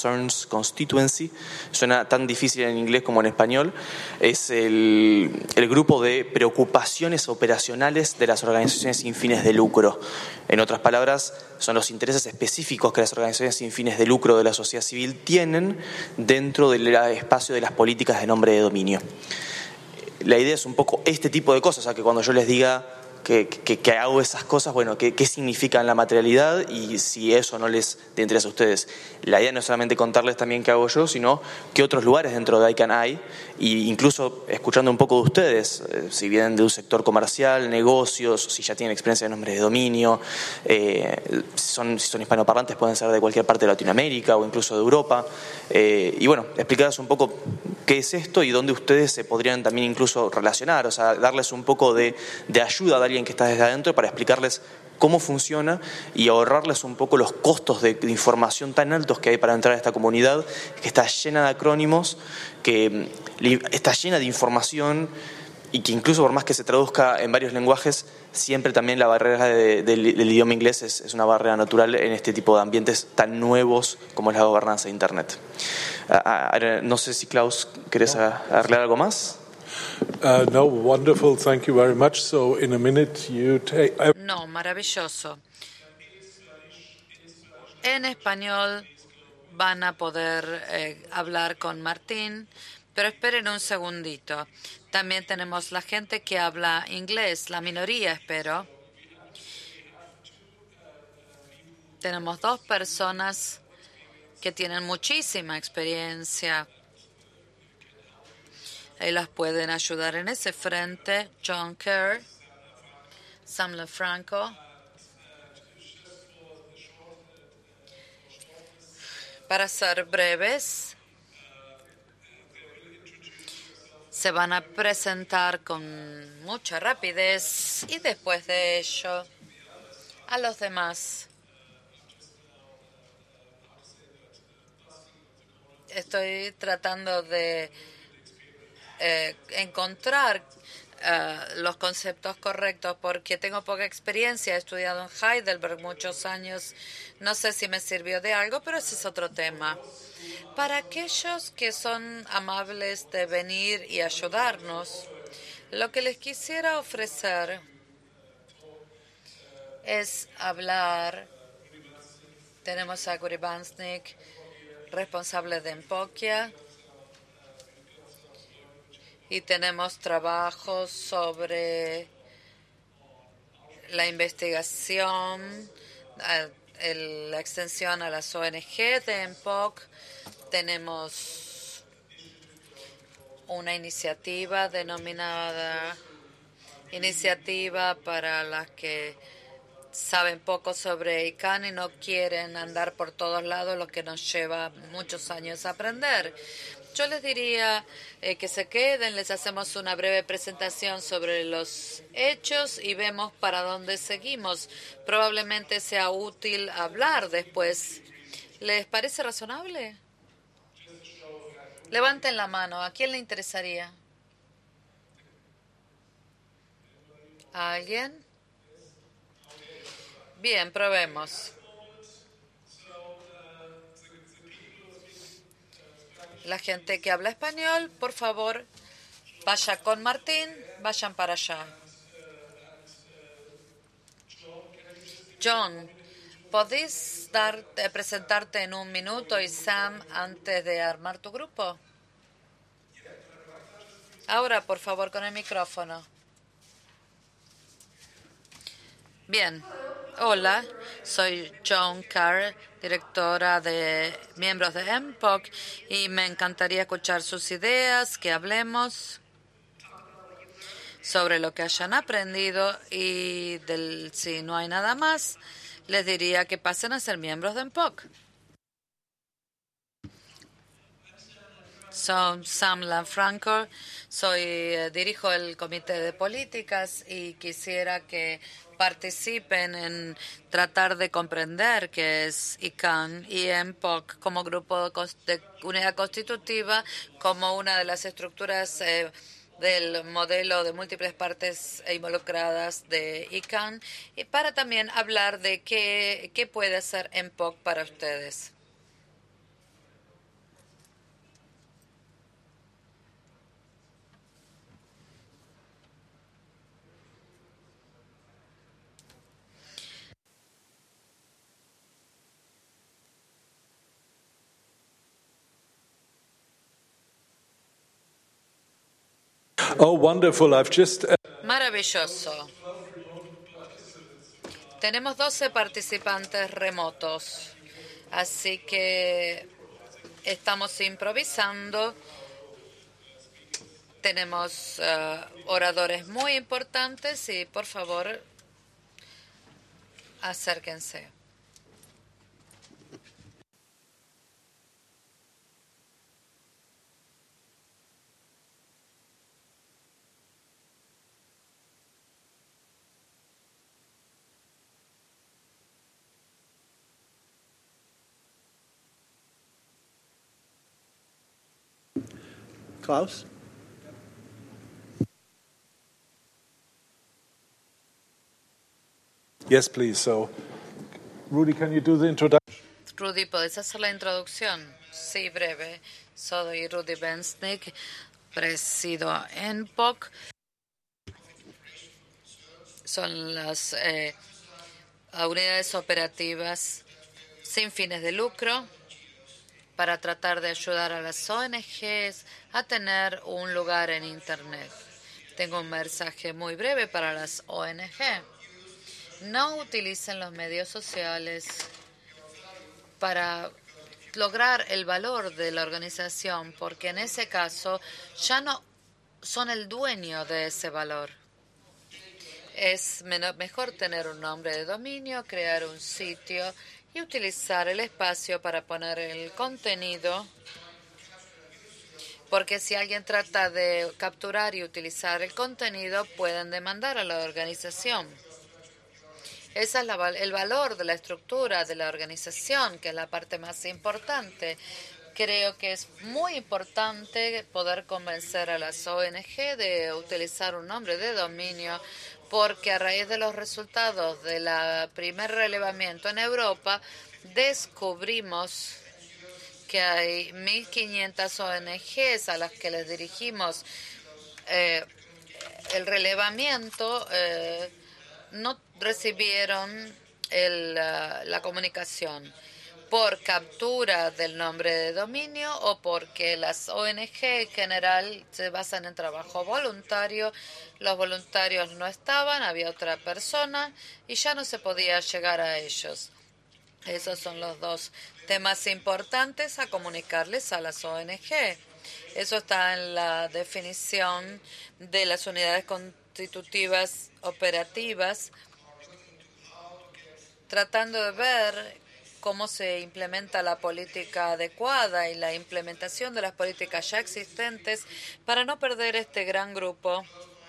Concerns Constituency, suena tan difícil en inglés como en español, es el grupo de preocupaciones operacionales de las organizaciones sin fines de lucro. En otras palabras, son los intereses específicos que las organizaciones sin fines de lucro de la sociedad civil tienen dentro del espacio de las políticas de nombre de dominio. La idea es un poco este tipo de cosas, o sea, que cuando yo les diga que hago esas cosas, bueno, qué significan la materialidad y si eso no les interesa a ustedes. La idea no es solamente contarles también qué hago yo, sino qué otros lugares dentro de ICANN hay, e incluso escuchando un poco de ustedes, si vienen de un sector comercial, negocios, si ya tienen experiencia de nombres de dominio, si son hispanoparlantes pueden ser de cualquier parte de Latinoamérica o incluso de Europa, y bueno, explicarles un poco qué es esto y dónde ustedes se podrían también incluso relacionar, o sea, darles un poco de ayuda a alguien que está desde adentro para explicarles cómo funciona y ahorrarles un poco los costos de información tan altos que hay para entrar a esta comunidad, que está llena de acrónimos, que está llena de información y que incluso por más que se traduzca en varios lenguajes, siempre también la barrera del idioma inglés es una barrera natural en este tipo de ambientes tan nuevos como es la gobernanza de Internet. No sé si Klaus, ¿querés arreglar algo más? No, wonderful. Thank you very much. So in a minute you take... No, maravilloso. En español van a poder hablar con Martín, pero esperen un segundito. También tenemos la gente que habla inglés, la minoría, espero. Tenemos 2 personas que tienen muchísima experiencia. Ahí las pueden ayudar en ese frente. John Kerr, Sam LaFranco. Para ser breves, se van a presentar con mucha rapidez y después de ello a los demás. Estoy tratando de encontrar los conceptos correctos porque tengo poca experiencia. He estudiado en Heidelberg muchos años. No sé si me sirvió de algo, pero ese es otro tema. Para aquellos que son amables de venir y ayudarnos, lo que les quisiera ofrecer es hablar. Tenemos a Guri Bansnik, responsable de Empokia, y tenemos trabajos sobre la investigación, la extensión a las ONG de EMPOC. Tenemos una iniciativa denominada Iniciativa para las que saben poco sobre ICANN y no quieren andar por todos lados, lo que nos lleva muchos años a aprender. Yo les diría que se queden, les hacemos una breve presentación sobre los hechos y vemos para dónde seguimos. Probablemente sea útil hablar después. ¿Les parece razonable? Levanten la mano. ¿A quién le interesaría? ¿A alguien? Bien, probemos. La gente que habla español, por favor, vaya con Martín, vayan para allá. John, ¿podés presentarte en un minuto y Sam antes de armar tu grupo? Ahora, por favor, con el micrófono. Bien. Hola, soy Joan Carr, directora de miembros de MPOC, y me encantaría escuchar sus ideas, que hablemos sobre lo que hayan aprendido y si no hay nada más, les diría que pasen a ser miembros de MPOC. Soy Sam LaFranco, dirijo el Comité de Políticas y quisiera que participen en tratar de comprender qué es ICANN y MPOC como grupo de unidad constitutiva, como una de las estructuras del modelo de múltiples partes involucradas de ICANN, y para también hablar de qué puede hacer MPOC para ustedes. Oh, wonderful. I've just... Maravilloso. Tenemos 12 participantes remotos, así que estamos improvisando. Tenemos oradores muy importantes y, por favor, acérquense. Klaus? Yes, please. So, Rudy, can you do the introduction? Rudy, ¿puedes hacer la introducción? Sí, breve. Soy Rudy Bensnick, presido NPOC. Son las unidades operativas sin fines de lucro para tratar de ayudar a las ONGs a tener un lugar en Internet. Tengo un mensaje muy breve para las ONG. No utilicen los medios sociales para lograr el valor de la organización, porque en ese caso ya no son el dueño de ese valor. Es mejor tener un nombre de dominio, crear un sitio y utilizar el espacio para poner el contenido, porque si alguien trata de capturar y utilizar el contenido, pueden demandar a la organización. Ese es el valor de la estructura de la organización, que es la parte más importante. Creo que es muy importante poder convencer a las ONG de utilizar un nombre de dominio, porque a raíz de los resultados del primer relevamiento en Europa, descubrimos que hay 1.500 ONGs a las que les dirigimos el relevamiento, no recibieron la comunicación por captura del nombre de dominio o porque las ONG en general se basan en trabajo voluntario. Los voluntarios no estaban, había otra persona y ya no se podía llegar a ellos. Esos son los dos temas importantes a comunicarles a las ONG. Eso está en la definición de las unidades constitutivas operativas, tratando de ver cómo se implementa la política adecuada y la implementación de las políticas ya existentes para no perder este gran grupo.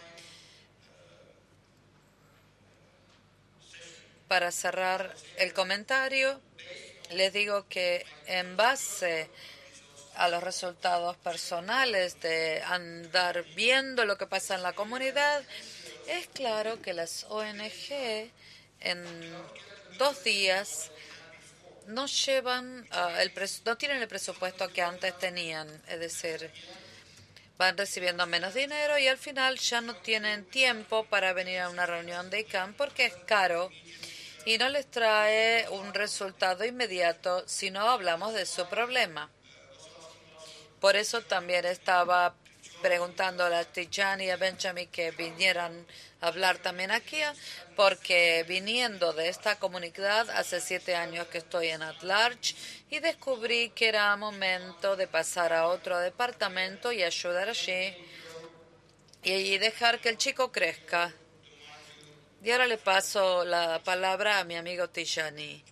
Para cerrar el comentario, les digo que en base a los resultados personales de andar viendo lo que pasa en la comunidad, es claro que las ONG en 2 días no llevan no tienen el presupuesto que antes tenían, es decir, van recibiendo menos dinero y al final ya no tienen tiempo para venir a una reunión de ICANN porque es caro y no les trae un resultado inmediato si no hablamos de su problema. Por eso también estaba preguntando a Tijani y a Benjamin que vinieran a hablar también aquí, porque viniendo de esta comunidad, hace 7 años que estoy en At-Large y descubrí que era momento de pasar a otro departamento y ayudar allí y dejar que el chico crezca. Y ahora le paso la palabra a mi amigo Tijani.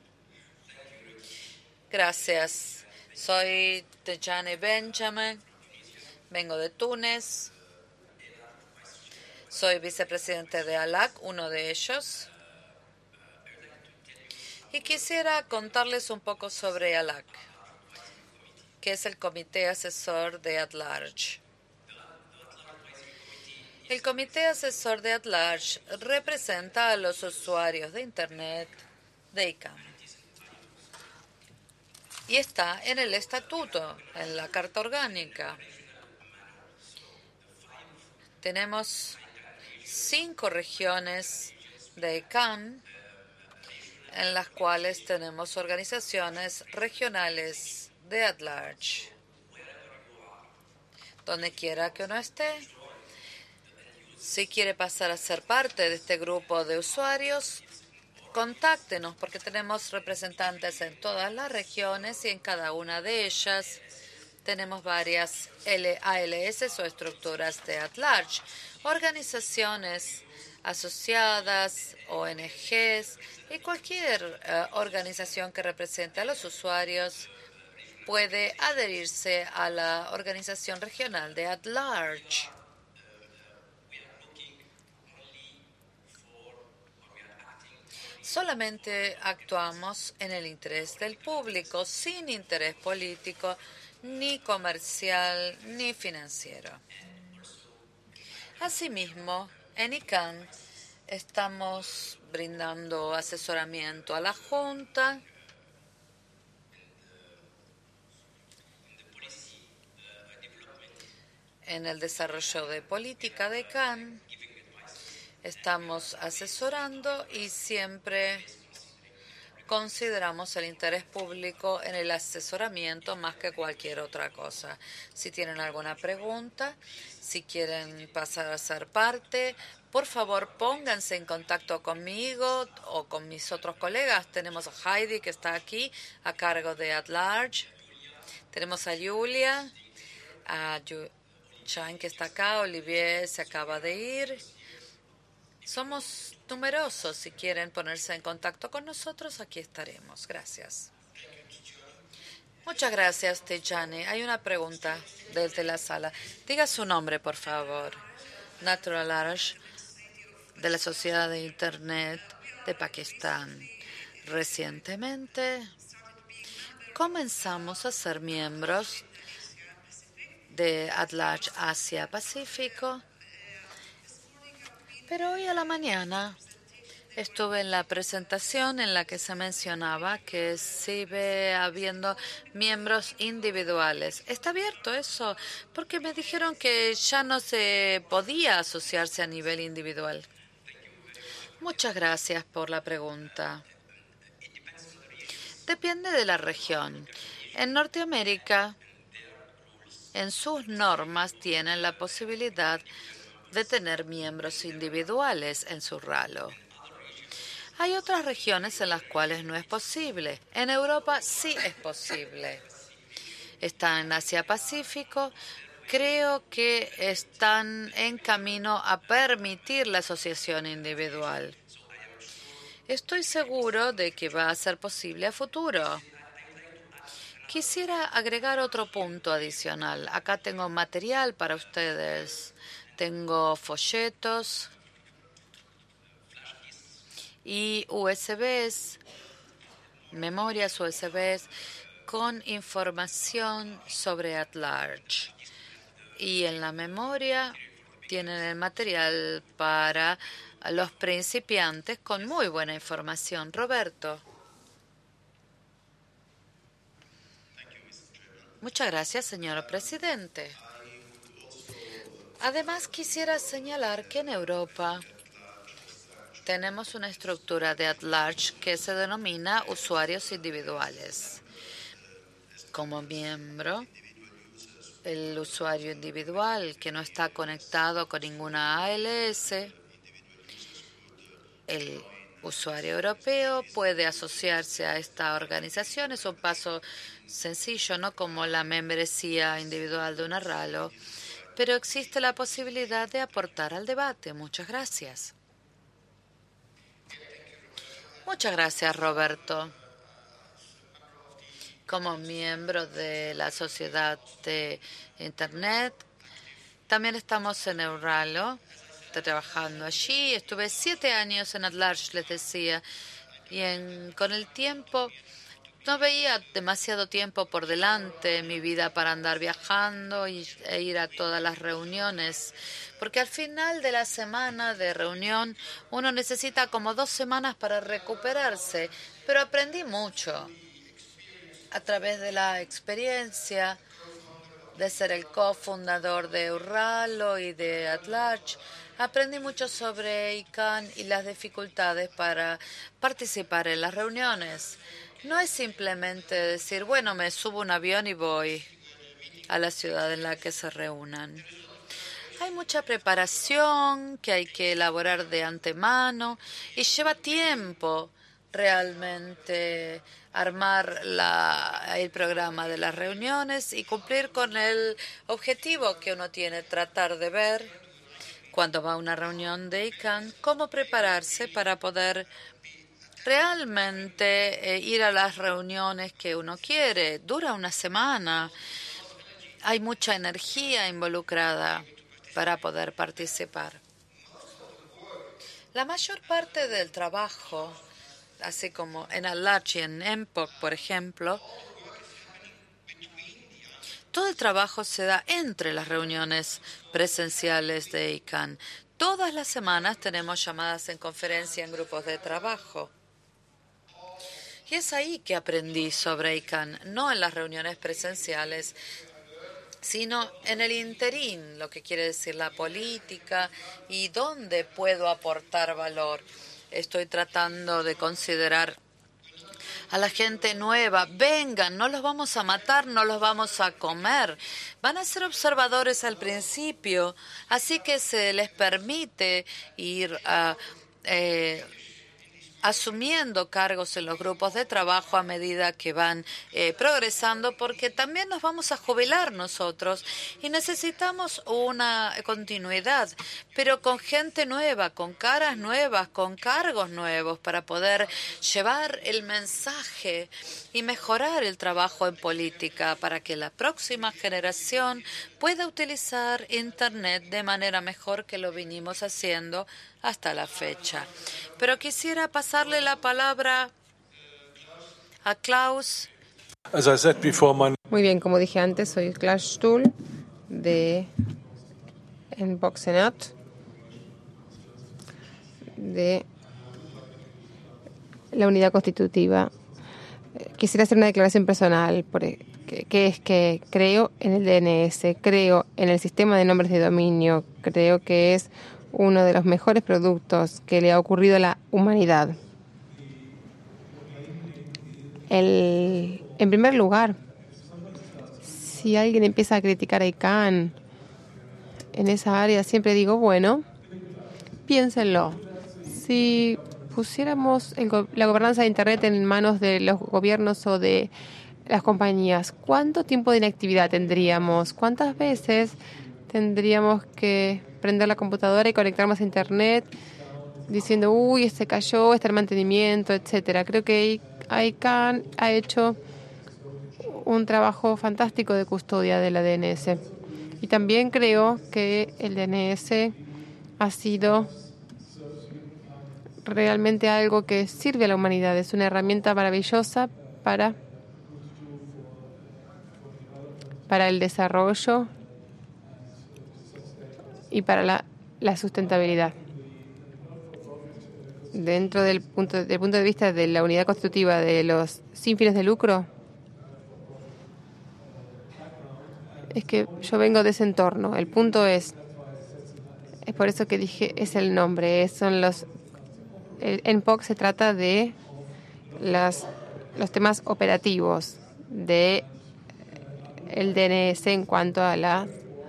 Gracias. Soy Tijani Benjamin. Vengo de Túnez. Soy vicepresidente de ALAC, uno de ellos. Y quisiera contarles un poco sobre ALAC, que es el Comité Asesor de At-Large. El Comité Asesor de At-Large representa a los usuarios de Internet de ICANN. Y está en el estatuto, en la Carta Orgánica. Tenemos 5 regiones de ICANN en las cuales tenemos organizaciones regionales de At-Large. Donde quiera que uno esté, Si quiere pasar a ser parte de este grupo de usuarios, contáctenos porque tenemos representantes en todas las regiones y en cada una de ellas tenemos varias ALS o estructuras de at large, organizaciones asociadas, ONGs y cualquier organización que represente a los usuarios puede adherirse a la organización regional de at large. Solamente actuamos en el interés del público, sin interés político, ni comercial, ni financiero. Asimismo, en ICANN estamos brindando asesoramiento a la Junta en el desarrollo de política de ICANN. Estamos asesorando y siempre consideramos el interés público en el asesoramiento más que cualquier otra cosa. Si tienen alguna pregunta, si quieren pasar a ser parte, por favor pónganse en contacto conmigo o con mis otros colegas. Tenemos a Heidi que está aquí a cargo de At Large. Tenemos a Julia, a Jean que está acá, Olivier se acaba de ir. Somos numerosos. Si quieren ponerse en contacto con nosotros, aquí estaremos. Gracias. Muchas gracias, Tejani. Hay una pregunta desde la sala. Diga su nombre, por favor. Natural Arash, de la Sociedad de Internet de Pakistán. Recientemente comenzamos a ser miembros de At Large Asia Pacífico. Pero hoy a la mañana estuve en la presentación en la que se mencionaba que sigue habiendo miembros individuales. ¿Está abierto eso? Porque me dijeron que ya no se podía asociarse a nivel individual. Muchas gracias por la pregunta. Depende de la región. En Norteamérica, en sus normas tienen la posibilidad de tener miembros individuales en su RALO. Hay otras regiones en las cuales no es posible. En Europa sí es posible. Está en Asia Pacífico. Creo que están en camino a permitir la asociación individual. Estoy seguro de que va a ser posible a futuro. Quisiera agregar otro punto adicional. Acá tengo material para ustedes. Tengo folletos y USBs, memorias USBs con información sobre At Large. Y en la memoria tienen el material para los principiantes con muy buena información. Roberto. Muchas gracias, señor presidente. Además, quisiera señalar que en Europa tenemos una estructura de At Large que se denomina usuarios individuales. Como miembro, el usuario individual que no está conectado con ninguna ALS, el usuario europeo puede asociarse a esta organización. Es un paso sencillo, no como la membresía individual de una RALO, pero existe la posibilidad de aportar al debate. Muchas gracias. Muchas gracias, Roberto. Como miembro de la Sociedad de Internet, también estamos en Euralo, trabajando allí. Estuve 7 años en At Large, les decía, y con el tiempo no veía demasiado tiempo por delante mi vida para andar viajando e ir a todas las reuniones, porque al final de la semana de reunión uno necesita como 2 semanas para recuperarse, pero aprendí mucho a través de la experiencia de ser el cofundador de Euralo y de At Large. Aprendí mucho sobre ICANN y las dificultades para participar en las reuniones. No es simplemente decir, bueno, me subo un avión y voy a la ciudad en la que se reúnan. Hay mucha preparación que hay que elaborar de antemano y lleva tiempo realmente armar el programa de las reuniones y cumplir con el objetivo que uno tiene, tratar de ver cuando va a una reunión de ICANN cómo prepararse para poder realmente ir a las reuniones que uno quiere. Dura una semana, hay mucha energía involucrada para poder participar. La mayor parte del trabajo, así como en Alach y en MPOC, por ejemplo, todo el trabajo se da entre las reuniones presenciales de ICANN. Todas las semanas tenemos llamadas en conferencia en grupos de trabajo. Y es ahí que aprendí sobre ICANN, no en las reuniones presenciales, sino en el interín, lo que quiere decir la política y dónde puedo aportar valor. Estoy tratando de considerar a la gente nueva. Vengan, no los vamos a matar, no los vamos a comer. Van a ser observadores al principio, así que se les permite ir a asumiendo cargos en los grupos de trabajo a medida que van progresando, porque también nos vamos a jubilar nosotros y necesitamos una continuidad, pero con gente nueva, con caras nuevas, con cargos nuevos para poder llevar el mensaje y mejorar el trabajo en política para que la próxima generación pueda utilizar Internet de manera mejor que lo vinimos haciendo hasta la fecha. Pero quisiera pasarle la palabra a Klaus. As I said before, Muy bien, como dije antes, soy Klaus Stuhl de Boxenat, de la unidad constitutiva. Quisiera hacer una declaración personal, que es que creo en el DNS, creo en el sistema de nombres de dominio, creo que es uno de los mejores productos que le ha ocurrido a la humanidad. En primer lugar, si alguien empieza a criticar a ICANN en esa área, siempre digo, bueno, piénsenlo. Si pusiéramos la gobernanza de Internet en manos de los gobiernos o de las compañías, ¿cuánto tiempo de inactividad tendríamos? ¿Cuántas veces tendríamos que prender la computadora y conectarnos a Internet diciendo, uy, este cayó, está en mantenimiento, etcétera? Creo que ICANN ha hecho un trabajo fantástico de custodia de la DNS. Y también creo que el DNS ha sido realmente algo que sirve a la humanidad. Es una herramienta maravillosa para el desarrollo y para la sustentabilidad. Dentro del punto de vista de la unidad constitutiva de los sin fines de lucro, es que yo vengo de ese entorno. El punto es por eso que dije, es el nombre. En POC se trata de los temas operativos de el DNS en cuanto a las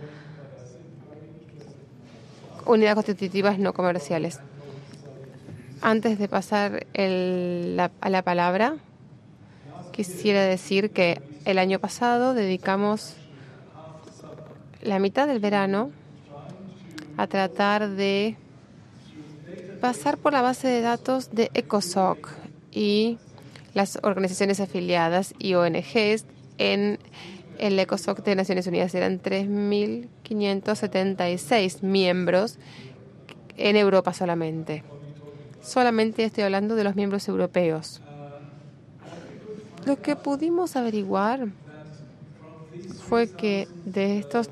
unidades constitutivas no comerciales. Antes de pasar a la palabra, quisiera decir que el año pasado dedicamos la mitad del verano a tratar de pasar por la base de datos de ECOSOC y las organizaciones afiliadas y ONGs en el ECOSOC de Naciones Unidas. Eran 3.576 miembros en Europa solamente. Solamente estoy hablando de los miembros europeos. Lo que pudimos averiguar fue que de estos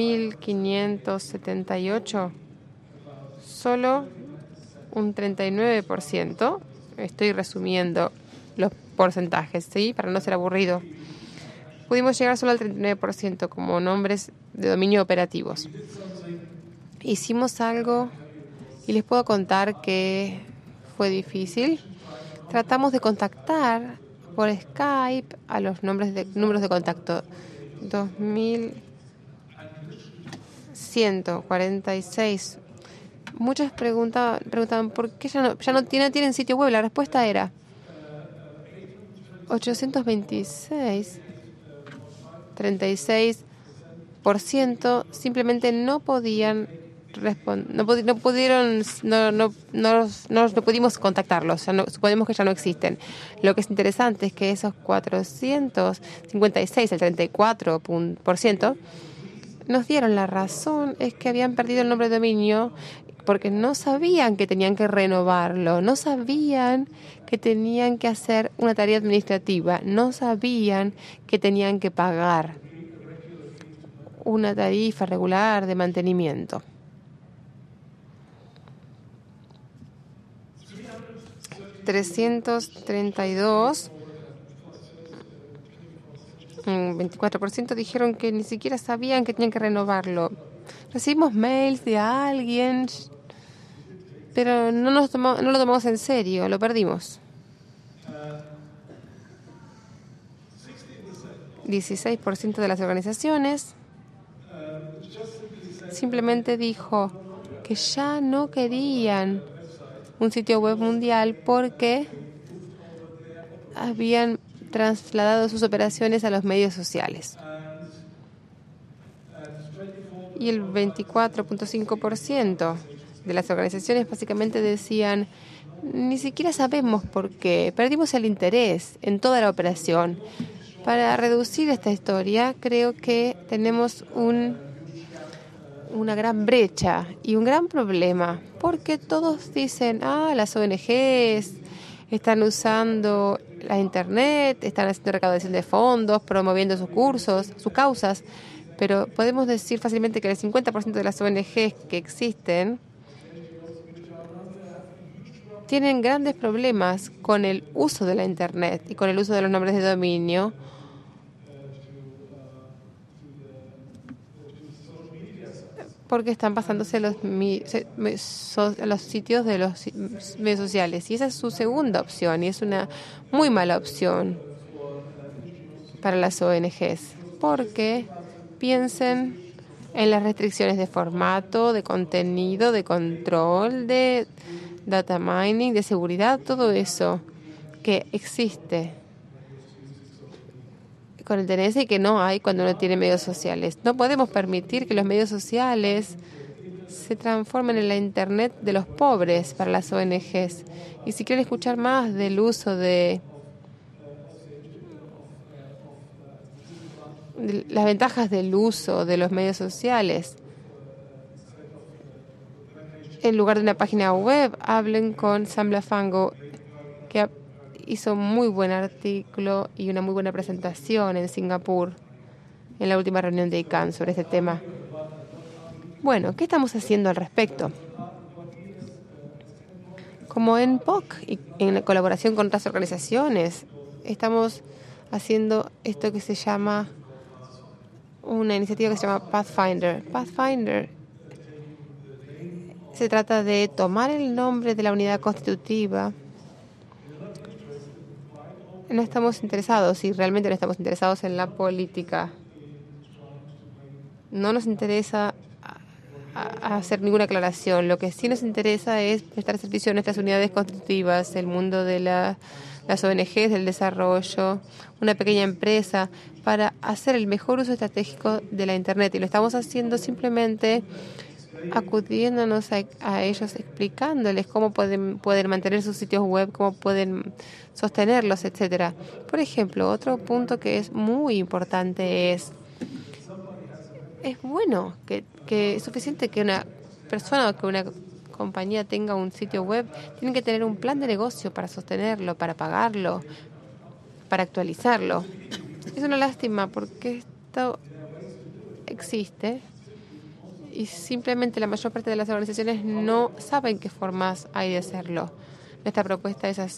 3.578, solo un 39%, estoy resumiendo los porcentajes, ¿sí? Para no ser aburrido, pudimos llegar solo al 39% como nombres de dominio operativos. Hicimos algo y les puedo contar que fue difícil. Tratamos de contactar por Skype a los números de contacto. 146. Muchos preguntaban por qué ya no tienen sitio web. La respuesta era 826, 36% simplemente no podían responder, no pudimos contactarlos, suponemos que ya no existen. Lo que es interesante es que esos 456, el 34%, nos dieron la razón, es que habían perdido el nombre de dominio porque no sabían que tenían que renovarlo, no sabían que tenían que hacer una tarea administrativa, no sabían que tenían que pagar una tarifa regular de mantenimiento. 332, 24% dijeron que ni siquiera sabían que tenían que renovarlo. Recibimos mails de alguien, pero no lo tomamos en serio, lo perdimos. 16% de las organizaciones simplemente dijo que ya no querían un sitio web mundial porque habían trasladado sus operaciones a los medios sociales. Y el 24.5% de las organizaciones básicamente decían, ni siquiera sabemos por qué, perdimos el interés en toda la operación. Para reducir esta historia, creo que tenemos una gran brecha y un gran problema, porque todos dicen, las ONGs están usando la Internet, están haciendo recaudación de fondos, promoviendo sus cursos, sus causas, pero podemos decir fácilmente que el 50% de las ONGs que existen tienen grandes problemas con el uso de la Internet y con el uso de los nombres de dominio, porque están pasándose a los sitios de los medios sociales. Y esa es su segunda opción, y es una muy mala opción para las ONGs, porque piensen en las restricciones de formato, de contenido, de control, de data mining, de seguridad, todo eso que existe con el DNS y que no hay cuando uno tiene medios sociales. No podemos permitir que los medios sociales se transformen en la Internet de los pobres para las ONGs. Y si quieren escuchar más del uso de las ventajas del uso de los medios sociales, en lugar de una página web, hablen con Sam Lafango, que hizo muy buen artículo y una muy buena presentación en Singapur en la última reunión de ICANN sobre este tema. Bueno, ¿qué estamos haciendo al respecto? Como en POC y en colaboración con otras organizaciones, estamos haciendo esto que se llama una iniciativa que se llama Pathfinder. Pathfinder se trata de tomar el nombre de la unidad constitutiva. No estamos interesados, y realmente no estamos interesados en la política. No nos interesa hacer ninguna aclaración. Lo que sí nos interesa es prestar servicio a nuestras unidades constitutivas, el mundo de las ONGs, del desarrollo, una pequeña empresa, para hacer el mejor uso estratégico de la Internet. Y lo estamos haciendo simplemente acudiéndonos a ellos, explicándoles cómo pueden mantener sus sitios web, cómo pueden sostenerlos, etcétera. Por ejemplo, otro punto que es muy importante es bueno que es suficiente que una persona o que una compañía tenga un sitio web, tienen que tener un plan de negocio para sostenerlo, para pagarlo, para actualizarlo. Es una lástima porque esto existe y simplemente la mayor parte de las organizaciones no saben qué formas hay de hacerlo. Nuestra propuesta es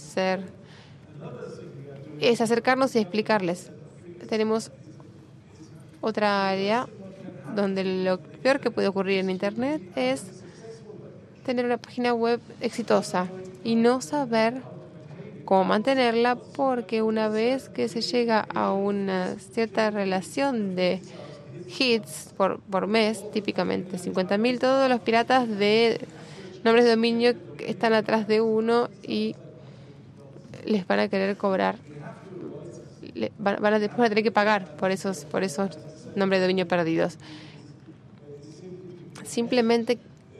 acercarnos y explicarles. Tenemos otra área donde lo peor que puede ocurrir en Internet es tener una página web exitosa y no saber cómo mantenerla, porque una vez que se llega a una cierta relación de hits por mes, típicamente 50.000. Todos los piratas de nombres de dominio están atrás de uno y les van a querer cobrar. Después van a tener que pagar por esos nombres de dominio perdidos. Simplemente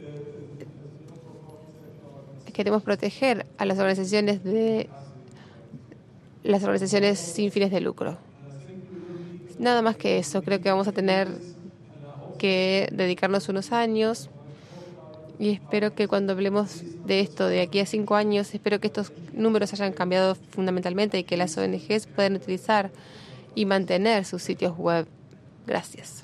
queremos proteger a las organizaciones sin fines de lucro. Nada más que eso. Creo que vamos a tener que dedicarnos unos años y espero que cuando hablemos de esto de aquí a 5 años, espero que estos números hayan cambiado fundamentalmente y que las ONGs puedan utilizar y mantener sus sitios web. Gracias.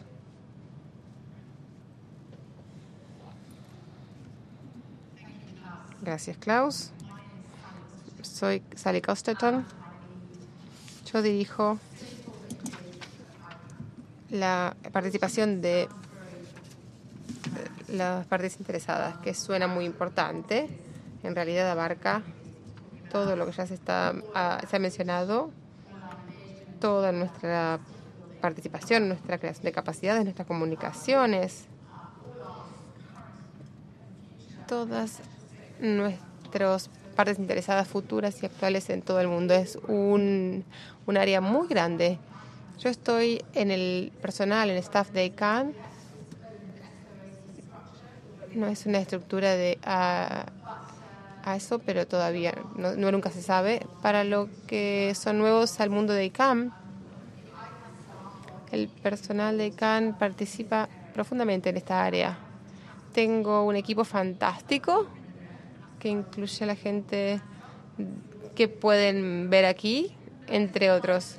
Gracias, Klaus. Soy Sally Costerton. Yo dirijo la participación de las partes interesadas, que suena muy importante. En realidad abarca todo lo que ya se ha mencionado, toda nuestra participación, nuestra creación de capacidades, nuestras comunicaciones, todas nuestras partes interesadas futuras y actuales en todo el mundo. Es un área muy grande. Yo estoy en el personal, en el staff de ICANN. No es una estructura a eso, pero todavía no nunca se sabe. Para lo que son nuevos al mundo de ICANN, el personal de ICANN participa profundamente en esta área. Tengo un equipo fantástico que incluye a la gente que pueden ver aquí, entre otros.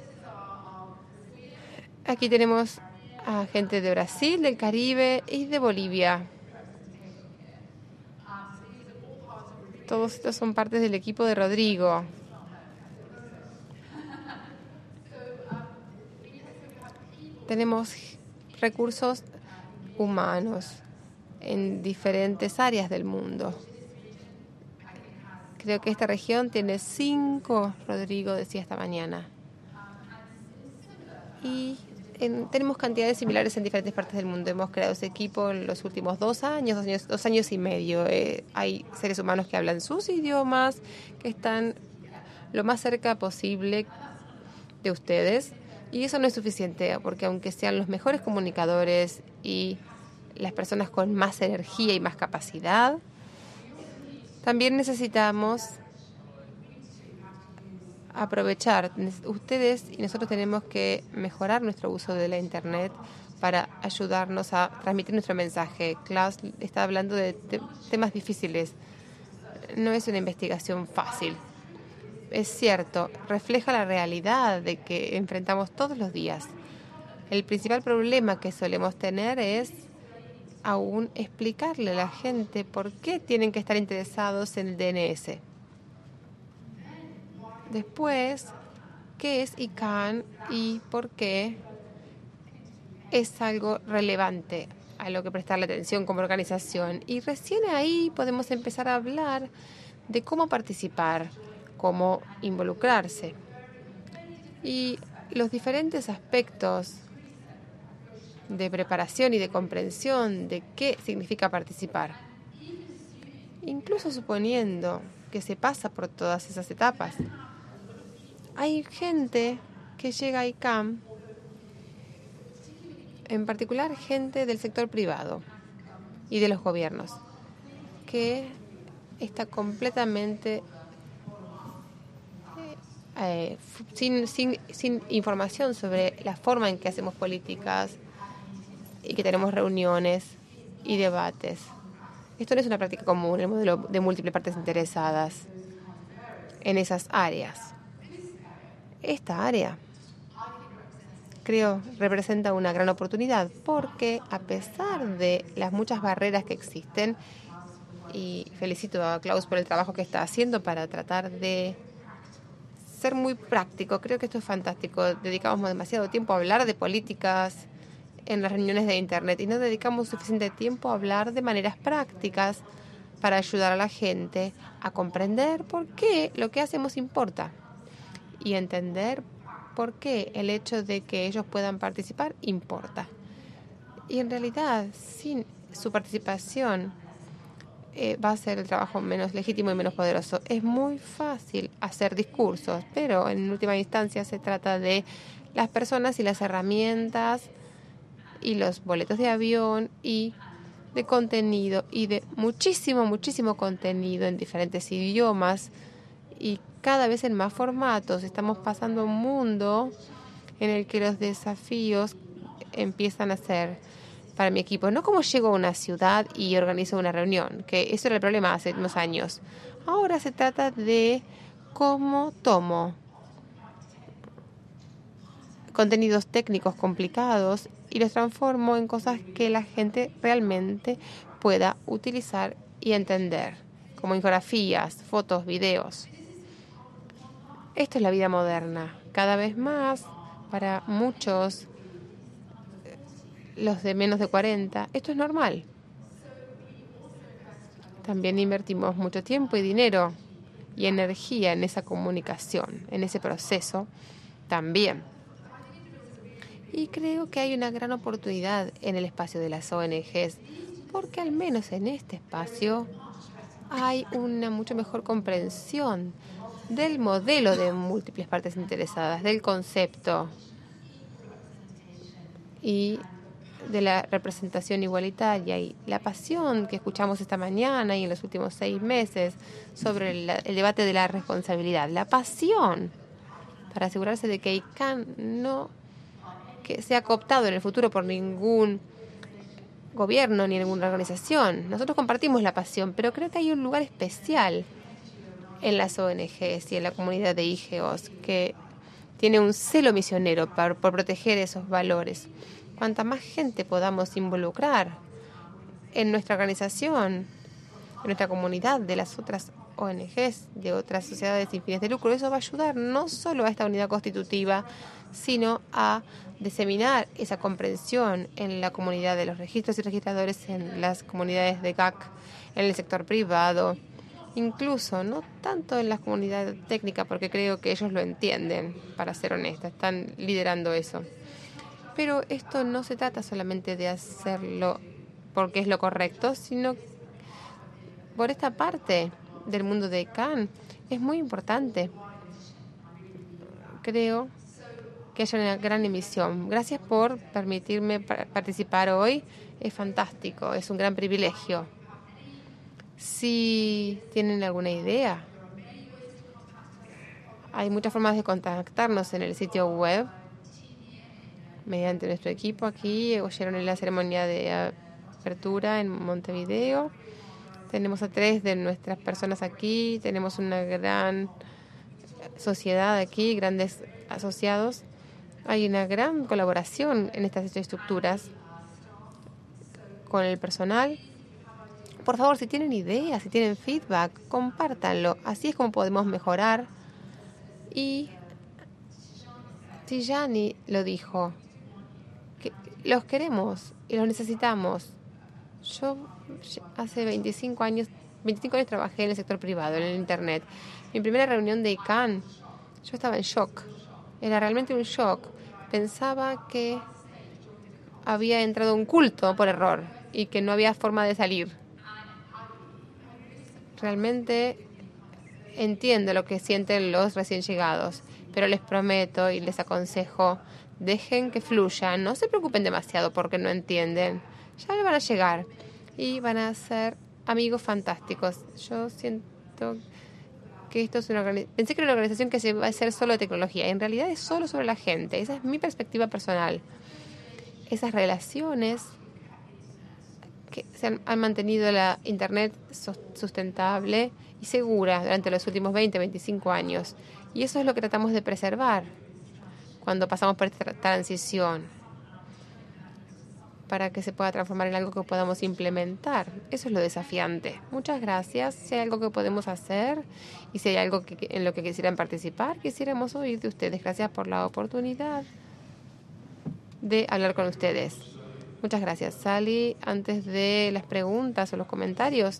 Aquí tenemos a gente de Brasil, del Caribe y de Bolivia. Todos estos son partes del equipo de Rodrigo. Tenemos recursos humanos en diferentes áreas del mundo. Creo que esta región tiene 5, Rodrigo decía esta mañana. Y tenemos cantidades similares en diferentes partes del mundo. Hemos creado ese equipo en los últimos 2 años y medio. Hay seres humanos que hablan sus idiomas, que están lo más cerca posible de ustedes. Y eso no es suficiente, porque aunque sean los mejores comunicadores y las personas con más energía y más capacidad, también necesitamos aprovechar. Ustedes y nosotros tenemos que mejorar nuestro uso de la Internet para ayudarnos a transmitir nuestro mensaje. Klaus está hablando de temas difíciles. No es una investigación fácil. Es cierto, refleja la realidad de que enfrentamos todos los días. El principal problema que solemos tener es aún explicarle a la gente por qué tienen que estar interesados en el DNS. Después, ¿qué es ICANN y por qué es algo relevante a lo que prestarle atención como organización? Y recién ahí podemos empezar a hablar de cómo participar, cómo involucrarse y los diferentes aspectos de preparación y de comprensión de qué significa participar. Incluso suponiendo que se pasa por todas esas etapas. Hay gente que llega a ICANN, en particular gente del sector privado y de los gobiernos, que está completamente sin información sobre la forma en que hacemos políticas y que tenemos reuniones y debates. Esto no es una práctica común, el modelo de múltiples partes interesadas en esas áreas. Esta área, creo, representa una gran oportunidad porque a pesar de las muchas barreras que existen, y felicito a Klaus por el trabajo que está haciendo para tratar de ser muy práctico, creo que esto es fantástico. Dedicamos demasiado tiempo a hablar de políticas en las reuniones de Internet y no dedicamos suficiente tiempo a hablar de maneras prácticas para ayudar a la gente a comprender por qué lo que hacemos importa y entender por qué el hecho de que ellos puedan participar importa. Y en realidad, sin su participación, va a ser el trabajo menos legítimo y menos poderoso. Es muy fácil hacer discursos, pero en última instancia se trata de las personas y las herramientas y los boletos de avión y de contenido y de muchísimo contenido en diferentes idiomas y cada vez en más formatos. Estamos pasando a un mundo en el que los desafíos empiezan a ser para mi equipo, no como llego a una ciudad y organizo una reunión, que eso era el problema hace unos años. Ahora se trata de cómo tomo contenidos técnicos complicados y los transformo en cosas que la gente realmente pueda utilizar y entender, como infografías, fotos, videos. Esto es la vida moderna. Cada vez más, para muchos, los de menos de 40, esto es normal. También invertimos mucho tiempo y dinero y energía en esa comunicación, en ese proceso también. Y creo que hay una gran oportunidad en el espacio de las ONGs, porque al menos en este espacio hay una mucho mejor comprensión del modelo de múltiples partes interesadas, del concepto y de la representación igualitaria y la pasión que escuchamos esta mañana y en los últimos 6 meses sobre el debate de la responsabilidad. La pasión para asegurarse de que ICANN no que sea cooptado en el futuro por ningún gobierno ni ninguna organización. Nosotros compartimos la pasión, pero creo que hay un lugar especial en las ONGs y en la comunidad de IGOs que tiene un celo misionero por proteger esos valores. Cuanta más gente podamos involucrar en nuestra organización, en nuestra comunidad, de las otras ONGs, de otras sociedades sin fines de lucro, eso va a ayudar no solo a esta unidad constitutiva, sino a diseminar esa comprensión en la comunidad de los registros y registradores, en las comunidades de GAC, en el sector privado, incluso no tanto en la comunidad técnica, porque creo que ellos lo entienden, para ser honesta, están liderando eso. Pero esto no se trata solamente de hacerlo porque es lo correcto, sino por esta parte del mundo de ICANN es muy importante. Creo que haya una gran emisión. Gracias por permitirme participar hoy. Es fantástico, es un gran privilegio. Si tienen alguna idea, hay muchas formas de contactarnos en el sitio web mediante nuestro equipo aquí. Oyeron en la ceremonia de apertura en Montevideo. Tenemos a 3 de nuestras personas aquí. Tenemos una gran sociedad aquí, grandes asociados. Hay una gran colaboración en estas estructuras con el personal. Por favor, si tienen ideas, si tienen feedback, compártanlo. Así es como podemos mejorar. Y Tijani lo dijo, que los queremos y los necesitamos. Yo hace 25 años trabajé en el sector privado, en el Internet. Mi primera reunión de ICANN, yo estaba en shock. Era realmente un shock. Pensaba que había entrado un culto por error y que no había forma de salir. Realmente entiendo lo que sienten los recién llegados, pero les prometo y les aconsejo, dejen que fluyan, no se preocupen demasiado porque no entienden. Ya le van a llegar y van a ser amigos fantásticos. Yo siento que esto es pensé que era una organización que se va a hacer solo de tecnología. En realidad es solo sobre la gente. Esa es mi perspectiva personal. Esas relaciones que han mantenido la Internet sustentable y segura durante los últimos 20, 25 años. Y eso es lo que tratamos de preservar cuando pasamos por esta transición, para que se pueda transformar en algo que podamos implementar. Eso es lo desafiante. Muchas gracias. Si hay algo que podemos hacer y si hay algo en lo que quisieran participar, quisiéramos oír de ustedes. Gracias por la oportunidad de hablar con ustedes. Muchas gracias, Sally. Antes de las preguntas o los comentarios,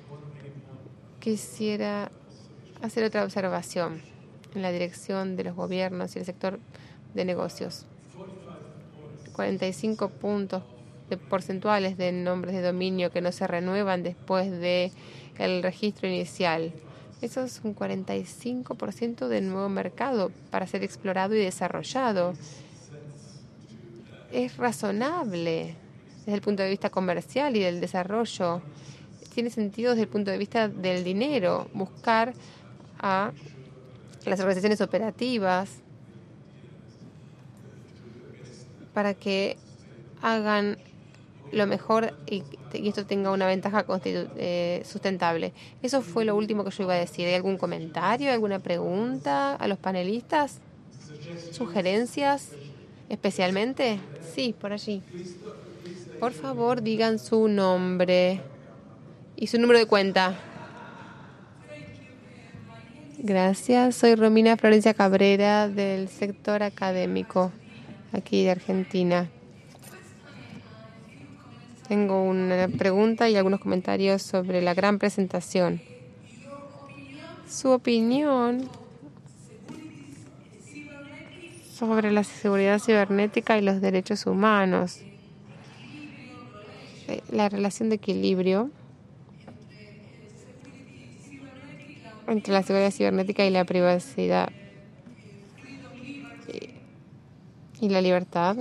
quisiera hacer otra observación en la dirección de los gobiernos y el sector de negocios. 45 puntos de porcentuales de nombres de dominio que no se renuevan después de el registro inicial. Eso es un 45% del nuevo mercado para ser explorado y desarrollado. Es razonable desde el punto de vista comercial y del desarrollo. Tiene sentido desde el punto de vista del dinero, buscar a las organizaciones operativas para que hagan lo mejor y esto tenga una ventaja sustentable. Eso fue lo último que yo iba a decir. ¿Hay algún comentario, alguna pregunta a los panelistas? ¿Sugerencias especialmente? Sí, por allí. Por favor, digan su nombre y su número de cuenta. Gracias. Soy Romina Florencia Cabrera del sector académico aquí de Argentina. Tengo una pregunta y algunos comentarios sobre la gran presentación. Su opinión sobre la seguridad cibernética y los derechos humanos. La relación de equilibrio entre la seguridad cibernética y la privacidad y la libertad.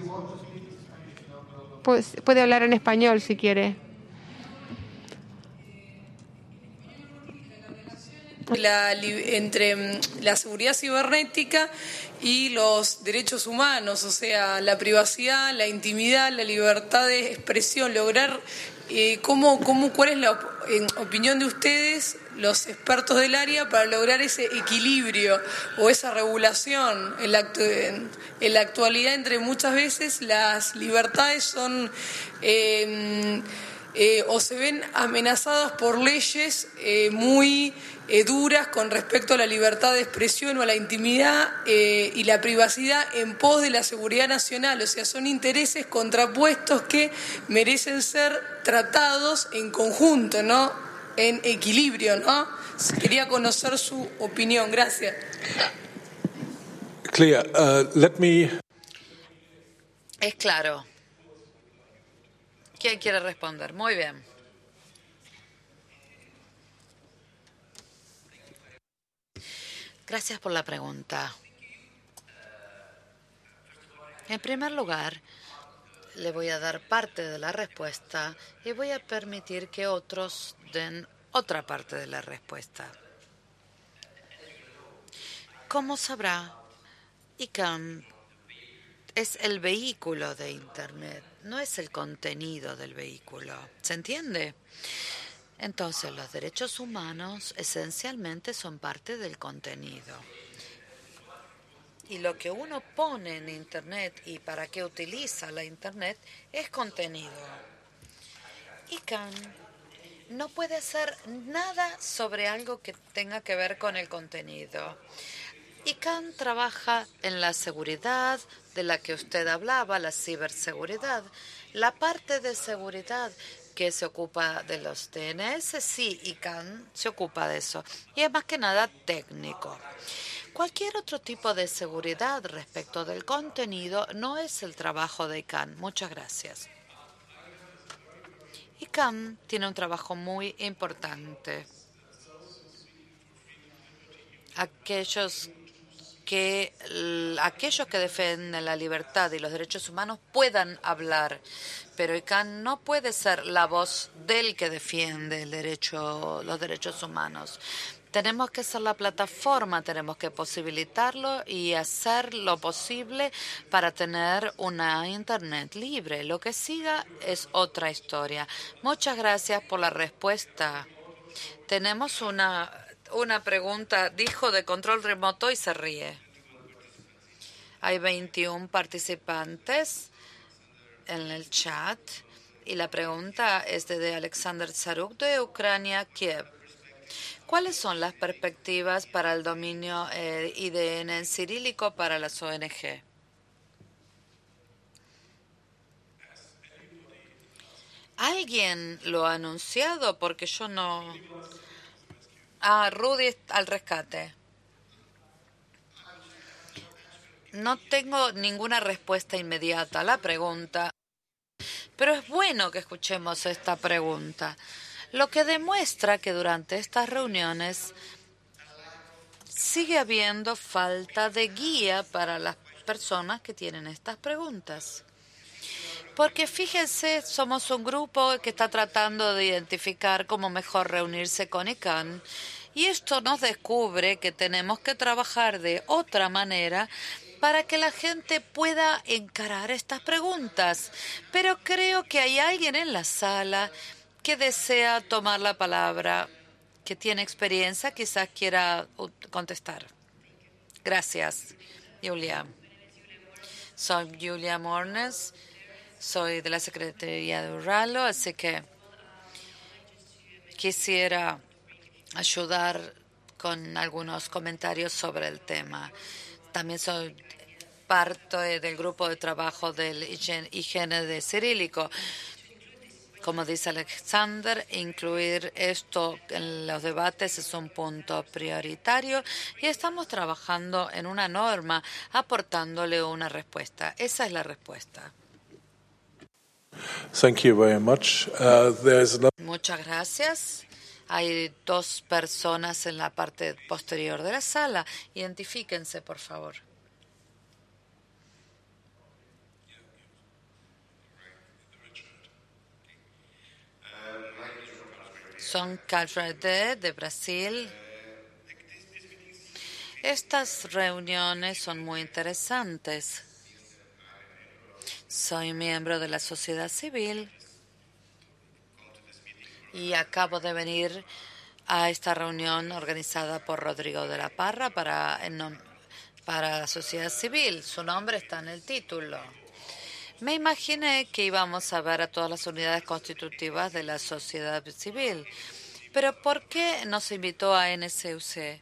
Pues, puede hablar en español si quiere. Entre la seguridad cibernética y los derechos humanos, o sea, la privacidad, la intimidad, la libertad de expresión, lograr ¿cuál es la opinión de ustedes, los expertos del área, para lograr ese equilibrio o esa regulación en la actualidad? Entre muchas veces las libertades son o se ven amenazadas por leyes muy duras con respecto a la libertad de expresión o a la intimidad y la privacidad en pos de la seguridad nacional. O sea, son intereses contrapuestos que merecen ser tratados en conjunto, ¿no? En equilibrio, ¿no? Quería conocer su opinión. Gracias. Clear. Es claro. ¿Quién quiere responder? Muy bien. Gracias por la pregunta. En primer lugar, le voy a dar parte de la respuesta y voy a permitir que otros den otra parte de la respuesta. Como sabrá, ICANN es el vehículo de Internet, no es el contenido del vehículo. ¿Se entiende? Entonces, los derechos humanos esencialmente son parte del contenido. Y lo que uno pone en Internet y para qué utiliza la Internet es contenido. ICANN no puede hacer nada sobre algo que tenga que ver con el contenido. ICANN trabaja en la seguridad de la que usted hablaba, la ciberseguridad. La parte de seguridad que se ocupa de los DNS, sí, ICANN se ocupa de eso. Y es más que nada técnico. Cualquier otro tipo de seguridad respecto del contenido no es el trabajo de ICANN. Muchas gracias. ICANN tiene un trabajo muy importante. Aquellos que defienden la libertad y los derechos humanos puedan hablar, pero ICANN no puede ser la voz del que defiende los derechos humanos. Tenemos que ser la plataforma, tenemos que posibilitarlo y hacer lo posible para tener una Internet libre. Lo que siga es otra historia. Muchas gracias por la respuesta. Tenemos una pregunta, dijo de control remoto y se ríe. Hay 21 participantes en el chat y la pregunta es de Alexander Tsaruk de Ucrania, Kiev. ¿Cuáles son las perspectivas para el dominio IDN en cirílico para las ONG? ¿Alguien lo ha anunciado? Porque yo no... Rudy al rescate. No tengo ninguna respuesta inmediata a la pregunta, Pero es bueno que escuchemos esta pregunta, lo que demuestra que durante estas reuniones sigue habiendo falta de guía para las personas que tienen estas preguntas. Porque fíjense, somos un grupo que está tratando de identificar cómo mejor reunirse con ICANN y esto nos descubre que tenemos que trabajar de otra manera para que la gente pueda encarar estas preguntas. Pero creo que hay alguien en la sala que desea tomar la palabra, que tiene experiencia, quizás quiera contestar. Gracias, Julia. Soy Julia Mornes. Soy de la Secretaría de Urralo, así que quisiera ayudar con algunos comentarios sobre el tema. También soy parte del grupo de trabajo del higiene de cirílico. Como dice Alexander, incluir esto en los debates es un punto prioritario y estamos trabajando en una norma aportándole una respuesta. Esa es la respuesta. Thank you very much. Muchas gracias. Hay dos personas en la parte posterior de la sala. Identifíquense, por favor. Son Calfrede de Brasil. Estas reuniones son muy interesantes. Soy miembro de la sociedad civil y acabo de venir a esta reunión organizada por Rodrigo de la Parra para la sociedad civil. Su nombre está en el título. Me imaginé que íbamos a ver a todas las unidades constitutivas de la sociedad civil. Pero ¿por qué nos invitó a NSUC?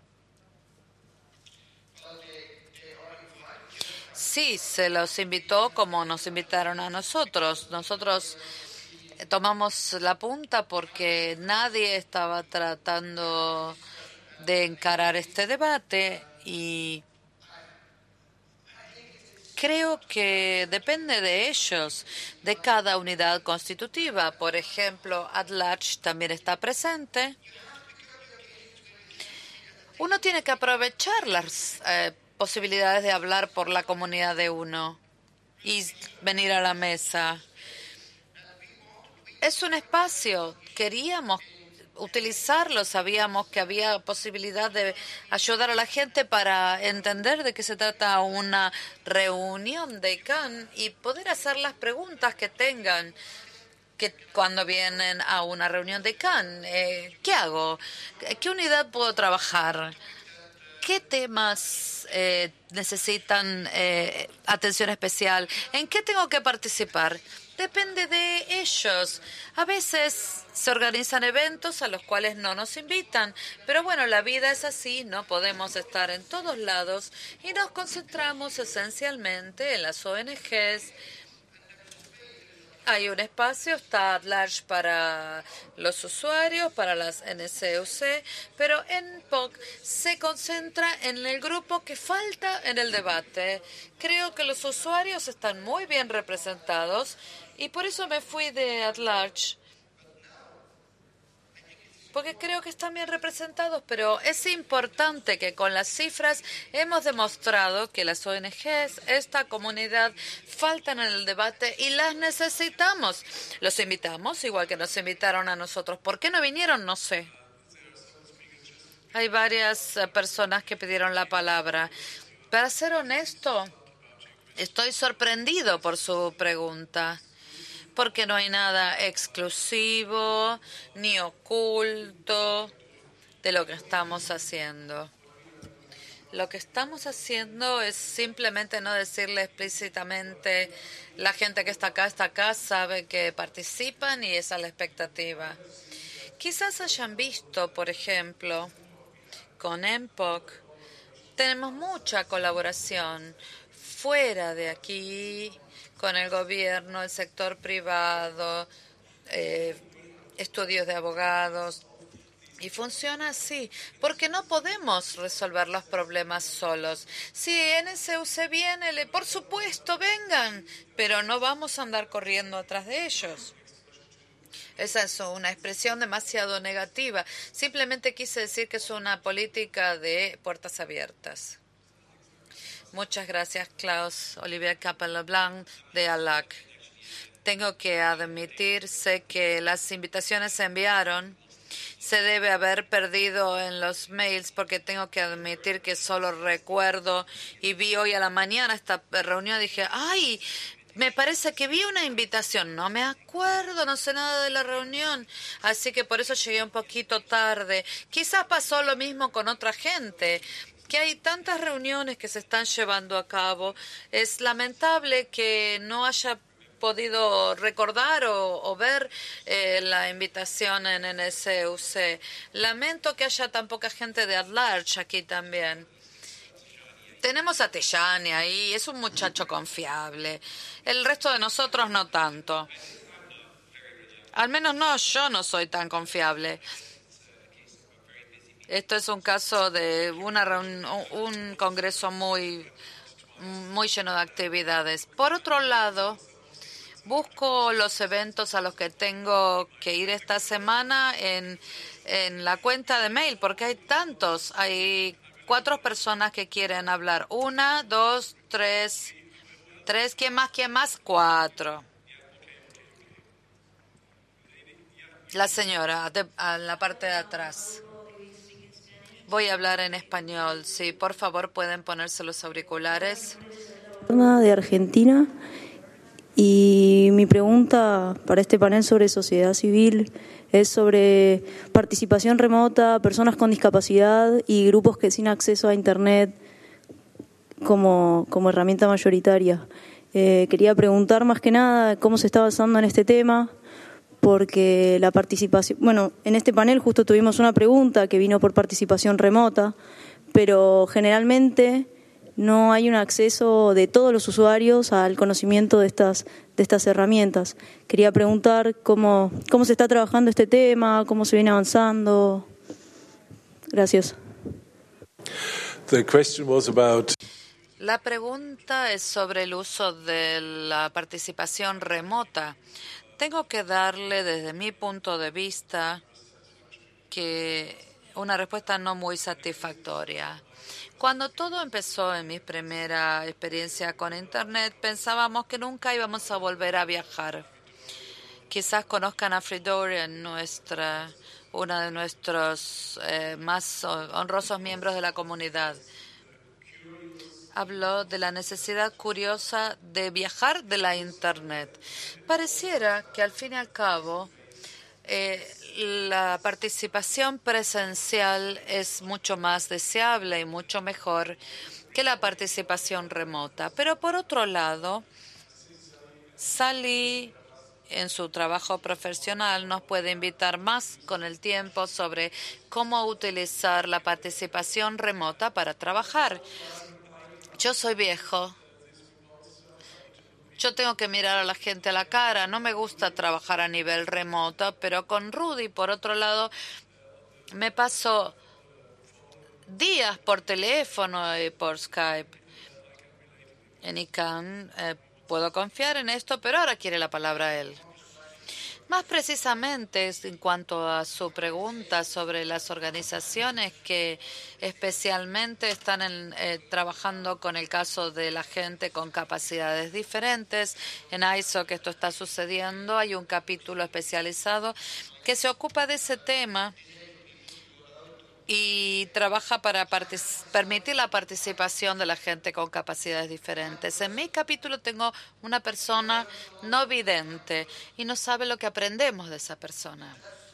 Sí, se los invitó como nos invitaron a nosotros. Nosotros tomamos la punta porque nadie estaba tratando de encarar este debate y creo que depende de ellos, de cada unidad constitutiva. Por ejemplo, At-Large también está presente. Uno tiene que aprovechar las posibilidades de hablar por la comunidad de uno y venir a la mesa. Es un espacio, queríamos utilizarlo, sabíamos que había posibilidad de ayudar a la gente para entender de qué se trata una reunión de ICANN y poder hacer las preguntas que tengan que cuando vienen a una reunión de ICANN. ¿Qué hago? ¿Qué unidad puedo trabajar? ¿Qué temas necesitan atención especial? ¿En qué tengo que participar? Depende de ellos. A veces se organizan eventos a los cuales no nos invitan, pero bueno, la vida es así, no podemos estar en todos lados y nos concentramos esencialmente en las ONGs. Hay un espacio, está At-Large para los usuarios, para las NSUC, pero NPOC se concentra en el grupo que falta en el debate. Creo que los usuarios están muy bien representados y por eso me fui de At-Large, porque creo que están bien representados, pero es importante que con las cifras hemos demostrado que las ONGs, esta comunidad, faltan en el debate y las necesitamos. Los invitamos, igual que nos invitaron a nosotros. ¿Por qué no vinieron? No sé. Hay varias personas que pidieron la palabra. Para ser honesto, estoy sorprendido por su pregunta, porque no hay nada exclusivo ni oculto de lo que estamos haciendo. Lo que estamos haciendo es simplemente no decirle explícitamente, la gente que está acá, sabe que participan y esa es la expectativa. Quizás hayan visto, por ejemplo, con NPOC, tenemos mucha colaboración fuera de aquí, con el gobierno, el sector privado, estudios de abogados, Y funciona así, porque no podemos resolver los problemas solos. Si NSUC viene, por supuesto, vengan, pero no vamos a andar corriendo atrás de ellos. Esa es una expresión demasiado negativa. Simplemente quise decir que es una política de puertas abiertas. Muchas gracias, Klaus. Olivier Capel-Leblanc, de ALAC. Tengo que admitir, sé que las invitaciones se enviaron. Se debe haber perdido en los mails porque tengo que admitir que solo recuerdo y vi hoy a la mañana esta reunión y dije, ¡ay! Me parece que vi una invitación. No me acuerdo, no sé nada de la reunión. Así que por eso llegué un poquito tarde. Quizás pasó lo mismo con otra gente, que hay tantas reuniones que se están llevando a cabo. Es lamentable que no haya podido recordar o ver la invitación en NSUC. Lamento que haya tan poca gente de at large aquí también. Tenemos a Tejani ahí, es un muchacho confiable. El resto de nosotros no tanto. Al menos yo no soy tan confiable. Esto es un caso de un congreso muy lleno de actividades. Por otro lado, busco los eventos a los que tengo que ir esta semana en la cuenta de mail, porque hay tantos. Hay 4 personas que quieren hablar. 1, 2, 3. ¿Quién más? 4. La señora, a la parte de atrás. Voy a hablar en español. Sí, por favor, pueden ponerse los auriculares. De Argentina. Y mi pregunta para este panel sobre sociedad civil es sobre participación remota, personas con discapacidad y grupos que sin acceso a Internet como herramienta mayoritaria. Quería preguntar más que nada cómo se está basando en este tema, porque la participación... Bueno, en este panel justo tuvimos una pregunta que vino por participación remota, pero generalmente no hay un acceso de todos los usuarios al conocimiento de estas herramientas. Quería preguntar cómo se está trabajando este tema, cómo se viene avanzando. Gracias. The question was about... La pregunta es sobre el uso de la participación remota. Tengo que darle desde mi punto de vista que una respuesta no muy satisfactoria. Cuando todo empezó en mi primera experiencia con Internet, pensábamos que nunca íbamos a volver a viajar. Quizás conozcan a Fridorian, una de nuestros más honrosos miembros de la comunidad. Habló de la necesidad curiosa de viajar de la Internet. Pareciera que al fin y al cabo la participación presencial es mucho más deseable y mucho mejor que la participación remota. Pero por otro lado, Sally en su trabajo profesional nos puede invitar más con el tiempo sobre cómo utilizar la participación remota para trabajar. Yo soy viejo. Yo tengo que mirar a la gente a la cara. No me gusta trabajar a nivel remoto, pero con Rudy, por otro lado, me paso días por teléfono y por Skype. En ICANN puedo confiar en esto, pero ahora quiere la palabra él. Más precisamente, en cuanto a su pregunta sobre las organizaciones que especialmente están trabajando con el caso de la gente con capacidades diferentes, en ISO que esto está sucediendo, hay un capítulo especializado que se ocupa de ese tema y trabaja para permitir la participación de la gente con capacidades diferentes. En mi capítulo tengo una persona no vidente y no sabe lo que aprendemos de esa persona.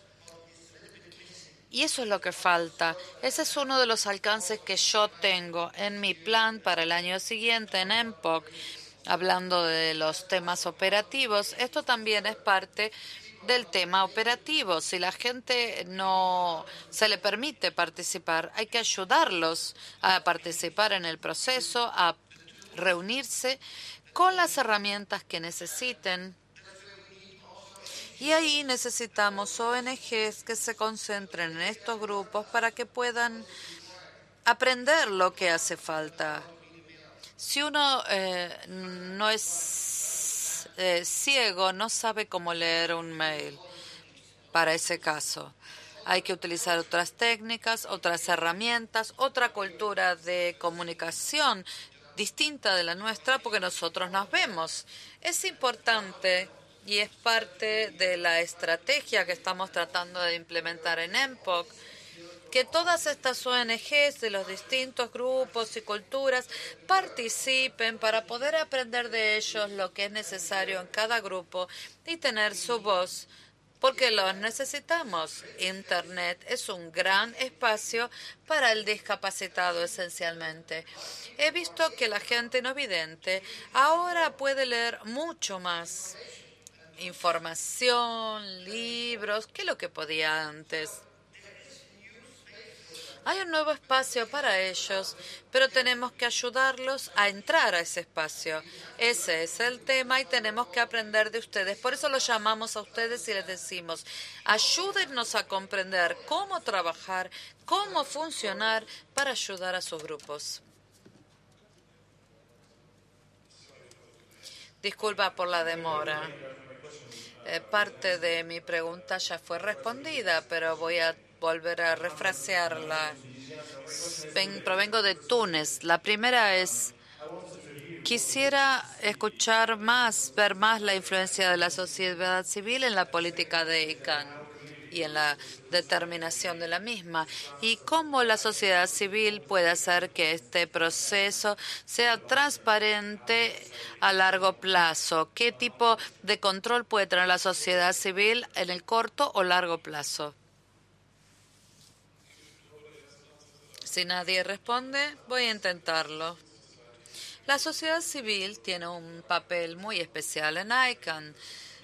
Y eso es lo que falta. Ese es uno de los alcances que yo tengo en mi plan para el año siguiente en MPOC, hablando de los temas operativos. Esto también es parte del tema operativo. Si la gente no se le permite participar, hay que ayudarlos a participar en el proceso, a reunirse con las herramientas que necesiten. Y ahí necesitamos ONGs que se concentren en estos grupos para que puedan aprender lo que hace falta. Si uno no es ciego, no sabe cómo leer un mail para ese caso. Hay que utilizar otras técnicas, otras herramientas, otra cultura de comunicación distinta de la nuestra porque nosotros nos vemos. Es importante y es parte de la estrategia que estamos tratando de implementar en MPOC, que todas estas ONGs de los distintos grupos y culturas participen para poder aprender de ellos lo que es necesario en cada grupo y tener su voz, porque los necesitamos. Internet es un gran espacio para el discapacitado esencialmente. He visto que la gente no vidente ahora puede leer mucho más información, libros, que lo que podía antes. Hay un nuevo espacio para ellos, pero tenemos que ayudarlos a entrar a ese espacio. Ese es el tema y tenemos que aprender de ustedes. Por eso los llamamos a ustedes y les decimos, ayúdennos a comprender cómo trabajar, cómo funcionar para ayudar a sus grupos. Disculpa por la demora. Parte de mi pregunta ya fue respondida, pero voy a volver a refrasearla. Provengo de Túnez. La primera es, quisiera escuchar más, ver más la influencia de la sociedad civil en la política de ICANN y en la determinación de la misma, y cómo la sociedad civil puede hacer que este proceso sea transparente a largo plazo. ¿Qué tipo de control puede tener la sociedad civil en el corto o largo plazo? Si nadie responde, voy a intentarlo. La sociedad civil tiene un papel muy especial en ICANN,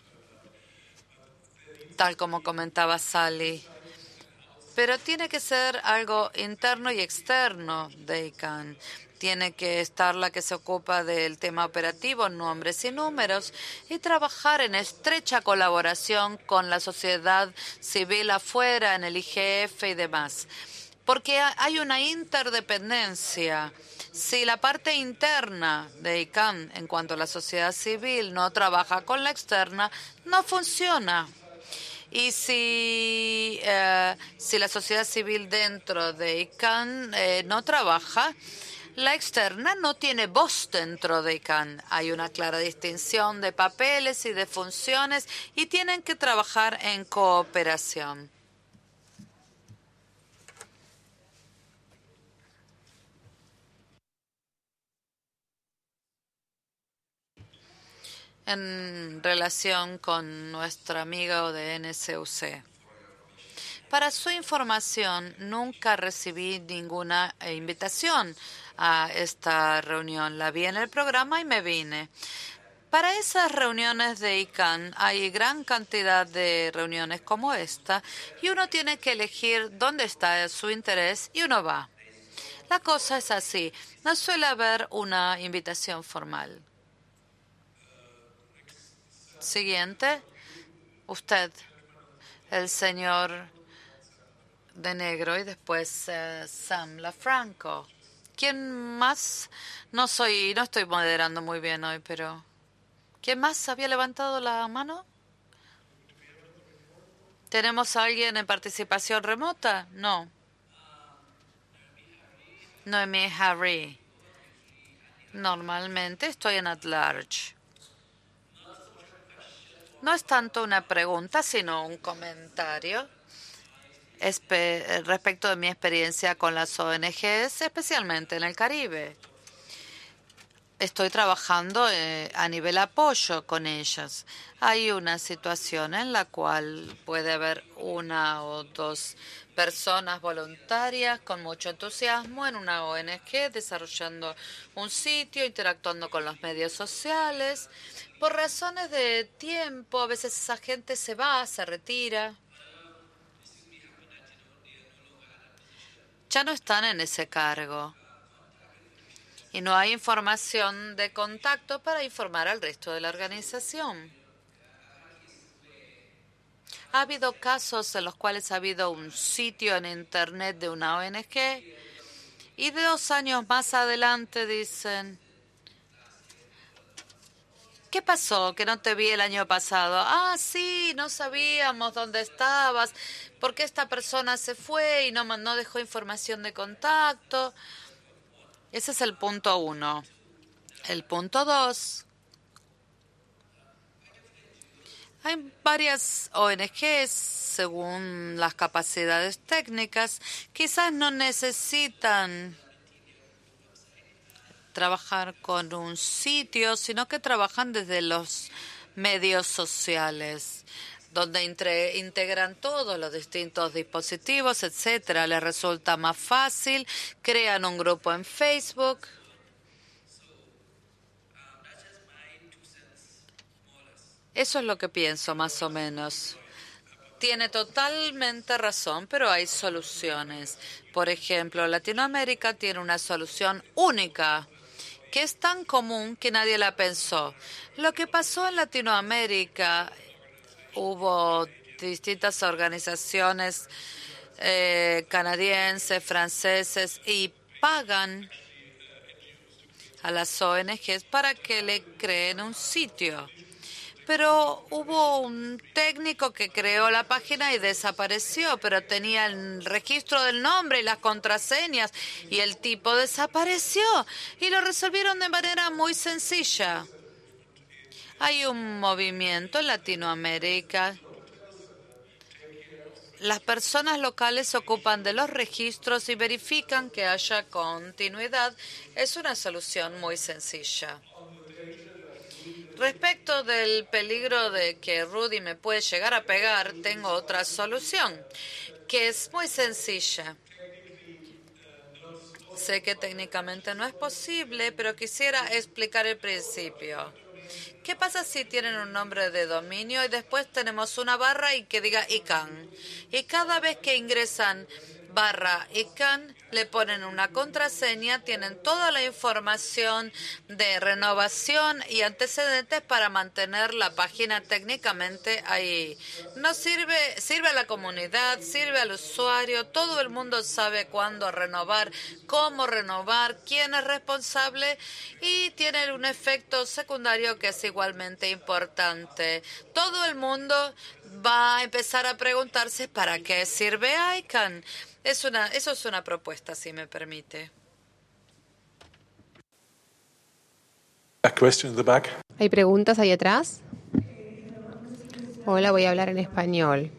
tal como comentaba Sally. Pero tiene que ser algo interno y externo de ICANN. Tiene que estar la que se ocupa del tema operativo, nombres y números, y trabajar en estrecha colaboración con la sociedad civil afuera, en el IGF y demás. Porque hay una interdependencia. Si la parte interna de ICANN, en cuanto a la sociedad civil, no trabaja con la externa, no funciona. Y si la sociedad civil dentro de ICANN no trabaja, la externa no tiene voz dentro de ICANN. Hay una clara distinción de papeles y de funciones y tienen que trabajar en cooperación. En relación con nuestro amigo de NCUC. Para su información, nunca recibí ninguna invitación a esta reunión. La vi en el programa y me vine. Para esas reuniones de ICANN hay gran cantidad de reuniones como esta y uno tiene que elegir dónde está su interés y uno va. La cosa es así, no suele haber una invitación formal. Siguiente, usted, el señor de negro, y después Sam Lafranco. ¿Quién más? No estoy moderando muy bien hoy, pero ¿quién más había levantado la mano? ¿Tenemos a alguien en participación remota? No. Noemi Harry. Normalmente estoy en at large. No es tanto una pregunta, sino un comentario respecto de mi experiencia con las ONGs, especialmente en el Caribe. Estoy trabajando a nivel apoyo con ellas. Hay una situación en la cual puede haber una o dos personas voluntarias con mucho entusiasmo en una ONG, desarrollando un sitio, interactuando con los medios sociales. Por razones de tiempo, a veces esa gente se va, se retira. Ya no están en ese cargo. Y no hay información de contacto para informar al resto de la organización. Ha habido casos en los cuales ha habido un sitio en Internet de una ONG y 2 años más adelante dicen, ¿qué pasó que no te vi el año pasado? Ah, sí, no sabíamos dónde estabas, porque esta persona se fue y no dejó información de contacto. Ese es el punto 1. El punto 2. Hay varias ONGs, según las capacidades técnicas, quizás no necesitan trabajar con un sitio, sino que trabajan desde los medios sociales, donde integran todos los distintos dispositivos, etcétera. Les resulta más fácil, crean un grupo en Facebook. Eso es lo que pienso, más o menos. Tiene totalmente razón, pero hay soluciones. Por ejemplo, Latinoamérica tiene una solución única, que es tan común que nadie la pensó. Lo que pasó en Latinoamérica, hubo distintas organizaciones canadienses, franceses, y pagan a las ONGs para que le creen un sitio. Pero hubo un técnico que creó la página y desapareció, pero tenía el registro del nombre y las contraseñas, y el tipo desapareció y lo resolvieron de manera muy sencilla. Hay un movimiento en Latinoamérica. Las personas locales se ocupan de los registros y verifican que haya continuidad. Es una solución muy sencilla. Respecto del peligro de que Rudy me puede llegar a pegar, tengo otra solución, que es muy sencilla. Sé que técnicamente no es posible, pero quisiera explicar el principio. ¿Qué pasa si tienen un nombre de dominio y después tenemos una barra y que diga ICANN? Y cada vez que ingresan /ICANN, le ponen una contraseña, tienen toda la información de renovación y antecedentes para mantener la página técnicamente ahí. No sirve a la comunidad, sirve al usuario, todo el mundo sabe cuándo renovar, cómo renovar, quién es responsable, y tiene un efecto secundario que es igualmente importante. Todo el mundo va a empezar a preguntarse ¿para qué sirve ICANN? Eso es una propuesta, si me permite. A question in the back. ¿Hay preguntas ahí atrás? Hola, voy a hablar en español.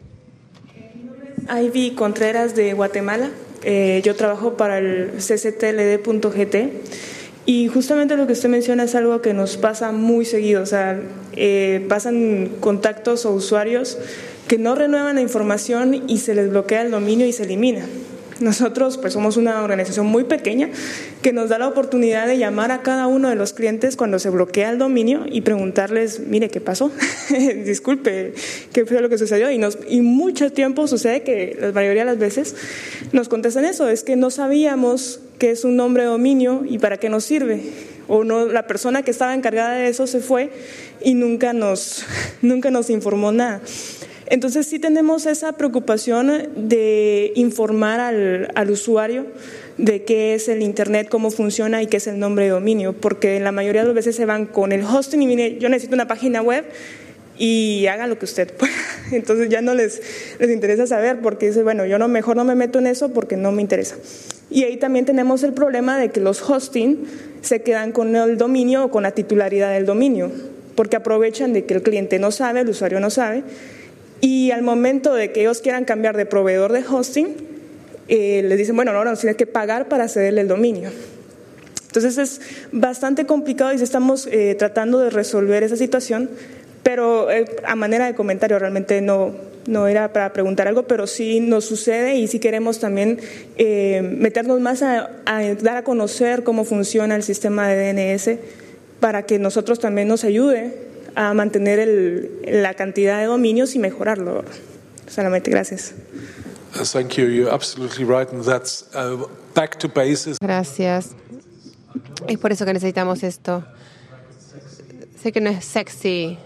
Ivy Contreras de Guatemala. Yo trabajo para el cctld.gt y justamente lo que usted menciona es algo que nos pasa muy seguido. O sea, pasan contactos o usuarios que no renuevan la información y se les bloquea el dominio y se elimina. Nosotros pues somos una organización muy pequeña que nos da la oportunidad de llamar a cada uno de los clientes cuando se bloquea el dominio y preguntarles, mire, ¿qué pasó? Disculpe, ¿qué fue lo que sucedió? Y mucho tiempo sucede que la mayoría de las veces nos contestan eso, es que no sabíamos qué es un nombre de dominio y para qué nos sirve. O no, la persona que estaba encargada de eso se fue y nunca nos informó nada. Entonces sí tenemos esa preocupación de informar al usuario de qué es el Internet, cómo funciona y qué es el nombre de dominio, porque la mayoría de las veces se van con el hosting y mire, yo necesito una página web y haga lo que usted pueda. Entonces ya no les interesa saber porque dice, bueno, yo mejor no me meto en eso porque no me interesa. Y ahí también tenemos el problema de que los hosting se quedan con el dominio o con la titularidad del dominio, porque aprovechan de que el cliente no sabe, el usuario no sabe. Y al momento de que ellos quieran cambiar de proveedor de hosting, les dicen, bueno, no, tienes que pagar para cederle el dominio. Entonces es bastante complicado y estamos tratando de resolver esa situación, pero a manera de comentario, realmente no era para preguntar algo, pero sí nos sucede y sí queremos también meternos más a dar a conocer cómo funciona el sistema de DNS para que nosotros también nos ayude a mantener la cantidad de dominios y mejorarlo. Solamente, gracias. Thank you. You're absolutely right, and that's back to basics. Gracias. Es por eso que necesitamos esto. Sé que no es sexy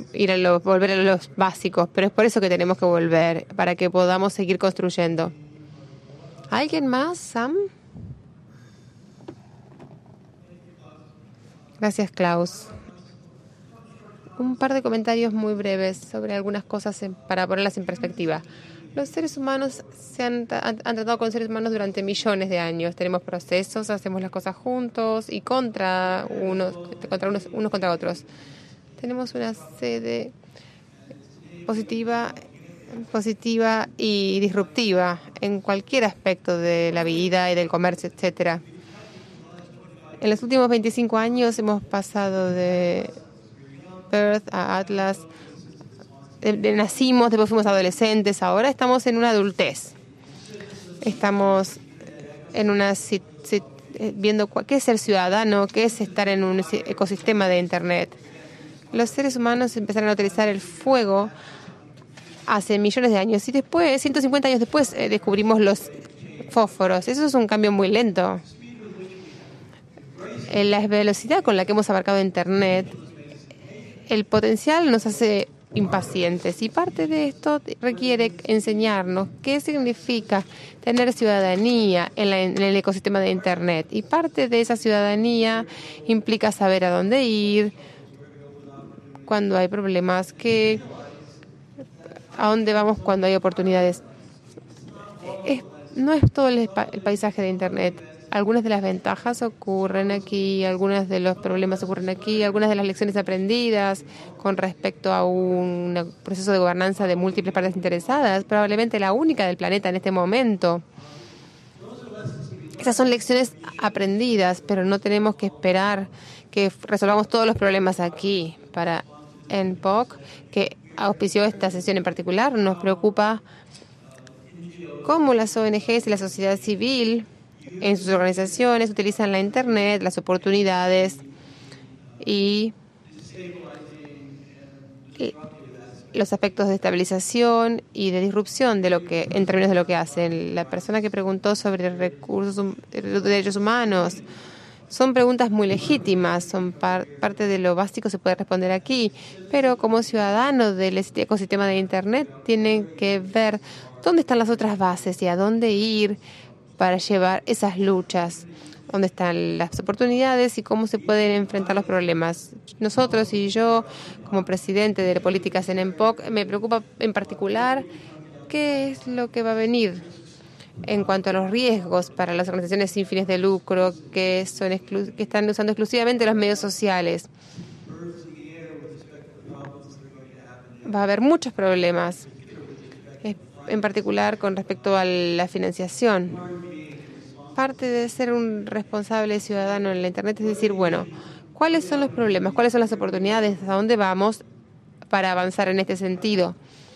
volver a los básicos, pero es por eso que tenemos que volver, para que podamos seguir construyendo. ¿Alguien más, Sam? Gracias, Klaus. Un par de comentarios muy breves sobre algunas cosas para ponerlas en perspectiva. Los seres humanos han tratado con seres humanos durante millones de años. Tenemos procesos, hacemos las cosas juntos y unos contra otros. Tenemos una sede positiva y disruptiva en cualquier aspecto de la vida y del comercio, etcétera. En los últimos 25 años hemos pasado de Perth a Atlas. Nacimos, después fuimos adolescentes, ahora estamos en una adultez. Estamos en viendo qué es ser ciudadano, qué es estar en un ecosistema de Internet. Los seres humanos empezaron a utilizar el fuego hace millones de años y después, 150 años después, descubrimos los fósforos. Eso es un cambio muy lento. La velocidad con la que hemos abarcado Internet, el potencial nos hace impacientes y parte de esto requiere enseñarnos qué significa tener ciudadanía en el ecosistema de Internet, y parte de esa ciudadanía implica saber a dónde ir cuando hay problemas, a dónde vamos cuando hay oportunidades. No es todo el paisaje de Internet. Algunas de las ventajas ocurren aquí, algunos de los problemas ocurren aquí, algunas de las lecciones aprendidas con respecto a un proceso de gobernanza de múltiples partes interesadas, probablemente la única del planeta en este momento. Esas son lecciones aprendidas, pero no tenemos que esperar que resolvamos todos los problemas aquí. Para NPOC, que auspició esta sesión en particular, nos preocupa cómo las ONGs y la sociedad civil en sus organizaciones utilizan la Internet, las oportunidades y los aspectos de estabilización y de disrupción en términos de lo que hacen. La persona que preguntó sobre derechos humanos son preguntas muy legítimas, son parte de lo básico se puede responder aquí, pero como ciudadanos del ecosistema de Internet tienen que ver dónde están las otras bases y a dónde ir para llevar esas luchas, dónde están las oportunidades y cómo se pueden enfrentar los problemas. Nosotros y yo, como presidente de políticas en NPOC, me preocupa en particular qué es lo que va a venir en cuanto a los riesgos para las organizaciones sin fines de lucro que están usando exclusivamente los medios sociales. Va a haber muchos problemas, en particular con respecto a la financiación. Parte de ser un responsable ciudadano en la Internet es decir, bueno, ¿cuáles son los problemas? ¿Cuáles son las oportunidades? ¿A dónde vamos para avanzar en este sentido?